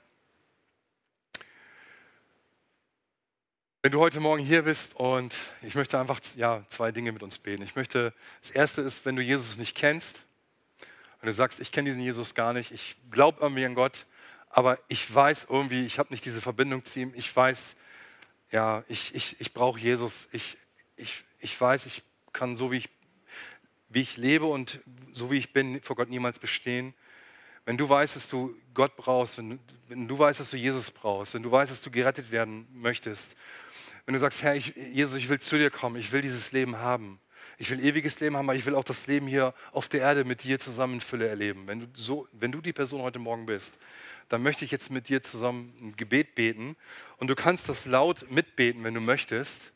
Wenn du heute Morgen hier bist und ich möchte einfach zwei Dinge mit uns beten. Das erste ist, wenn du Jesus nicht kennst, wenn du sagst, ich kenne diesen Jesus gar nicht, ich glaube irgendwie an Gott, aber ich weiß irgendwie, ich habe nicht diese Verbindung zu ihm, ich weiß, ich brauche Jesus, ich weiß, ich kann so, wie ich lebe und so wie ich bin, vor Gott niemals bestehen. Wenn du weißt, dass du Gott brauchst, wenn du weißt, dass du Jesus brauchst, wenn du weißt, dass du gerettet werden möchtest, wenn du sagst, Herr, Jesus, ich will zu dir kommen, ich will dieses Leben haben. Ich will ewiges Leben haben, aber ich will auch das Leben hier auf der Erde mit dir zusammen in Fülle erleben. Wenn du die Person heute Morgen bist, dann möchte ich jetzt mit dir zusammen ein Gebet beten. Und du kannst das laut mitbeten, wenn du möchtest.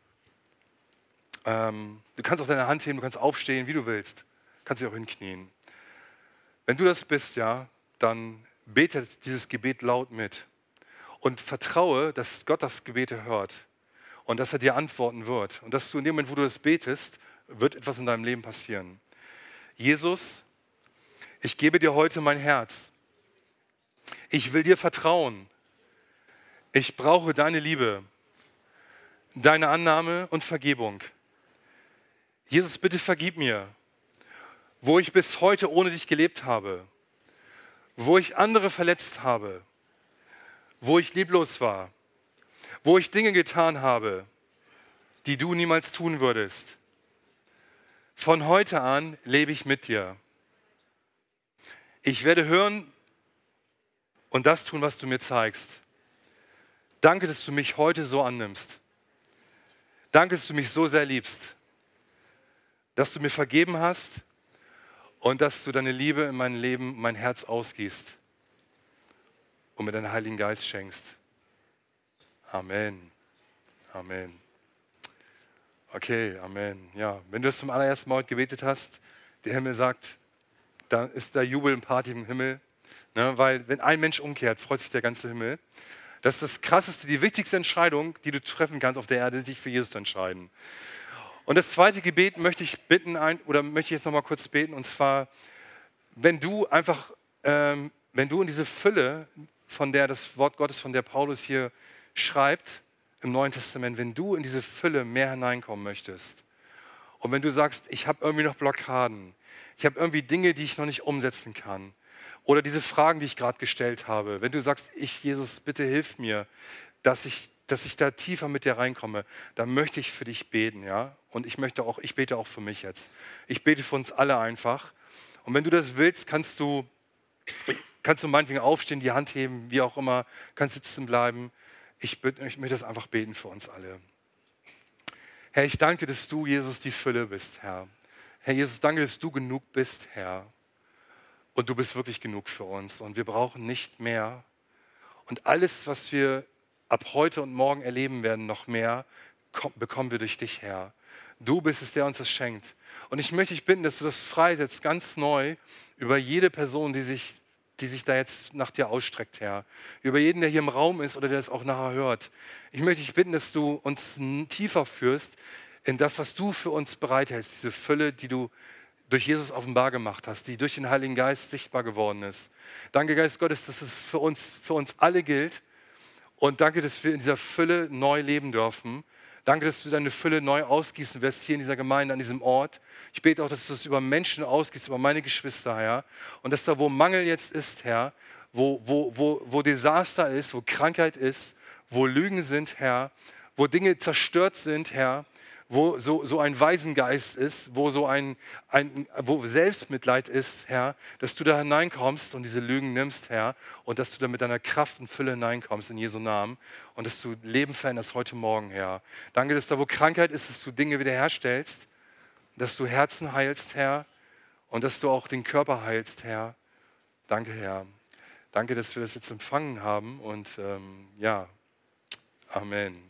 Du kannst auch deine Hand heben, du kannst aufstehen, wie du willst. Du kannst dich auch hinknien. Wenn du das bist, ja, dann bete dieses Gebet laut mit. Und vertraue, dass Gott das Gebet hört. Und dass er dir antworten wird. Und dass du in dem Moment, wo du das betest, wird etwas in deinem Leben passieren. Jesus, ich gebe dir heute mein Herz. Ich will dir vertrauen. Ich brauche deine Liebe, deine Annahme und Vergebung. Jesus, bitte vergib mir, wo ich bis heute ohne dich gelebt habe, wo ich andere verletzt habe, wo ich lieblos war, wo ich Dinge getan habe, die du niemals tun würdest. Von heute an lebe ich mit dir. Ich werde hören und das tun, was du mir zeigst. Danke, dass du mich heute so annimmst. Danke, dass du mich so sehr liebst. Dass du mir vergeben hast und dass du deine Liebe in mein Leben, mein Herz ausgießt und mir deinen Heiligen Geist schenkst. Amen. Amen. Okay, Amen. Ja, wenn du es zum allerersten Mal heute gebetet hast, der Himmel sagt, da ist da Jubel und Party im Himmel. Ne, weil wenn ein Mensch umkehrt, freut sich der ganze Himmel. Das ist das Krasseste, die wichtigste Entscheidung, die du treffen kannst auf der Erde, sich für Jesus zu entscheiden. Und das zweite Gebet möchte ich jetzt noch mal kurz beten. Und zwar, wenn du in diese Fülle, von der das Wort Gottes, von der Paulus hier schreibt im Neuen Testament, wenn du in diese Fülle mehr hineinkommen möchtest und wenn du sagst, ich habe irgendwie noch Blockaden, ich habe irgendwie Dinge, die ich noch nicht umsetzen kann Oder diese Fragen, die ich gerade gestellt habe. Wenn du sagst, Jesus, bitte hilf mir, dass ich da tiefer mit dir reinkomme, dann möchte ich für dich beten, ja. Und ich bete auch für mich jetzt. Ich bete für uns alle einfach. Und wenn du das willst, kannst du meinetwegen aufstehen, die Hand heben, wie auch immer, kannst sitzen bleiben. Ich möchte das einfach beten für uns alle. Herr, ich danke dir, dass du, Jesus, die Fülle bist, Herr. Herr Jesus, danke, dass du genug bist, Herr. Und du bist wirklich genug für uns. Und wir brauchen nicht mehr. Und alles, was wir ab heute und morgen erleben werden, noch mehr, bekommen wir durch dich, Herr. Du bist es, der uns das schenkt. Und ich möchte dich bitten, dass du das freisetzt, ganz neu, über jede Person, die sich da jetzt nach dir ausstreckt, Herr. Über jeden, der hier im Raum ist oder der es auch nachher hört. Ich möchte dich bitten, dass du uns tiefer führst in das, was du für uns bereithältst, diese Fülle, die du durch Jesus offenbar gemacht hast, die durch den Heiligen Geist sichtbar geworden ist. Danke, Geist Gottes, dass es für uns alle gilt. Und danke, dass wir in dieser Fülle neu leben dürfen. Danke, dass du deine Fülle neu ausgießen wirst hier in dieser Gemeinde, an diesem Ort. Ich bete auch, dass du es über Menschen ausgießt, über meine Geschwister, Herr. Und dass da, wo Mangel jetzt ist, Herr, wo Desaster ist, wo Krankheit ist, wo Lügen sind, Herr, wo Dinge zerstört sind, Herr, wo so ein Waisengeist ist, wo wo Selbstmitleid ist, Herr, dass du da hineinkommst und diese Lügen nimmst, Herr, und dass du da mit deiner Kraft und Fülle hineinkommst in Jesu Namen und dass du Leben veränderst heute Morgen, Herr. Danke, dass da, wo Krankheit ist, dass du Dinge wiederherstellst, dass du Herzen heilst, Herr, und dass du auch den Körper heilst, Herr. Danke, Herr. Danke, dass wir das jetzt empfangen haben und ja, Amen.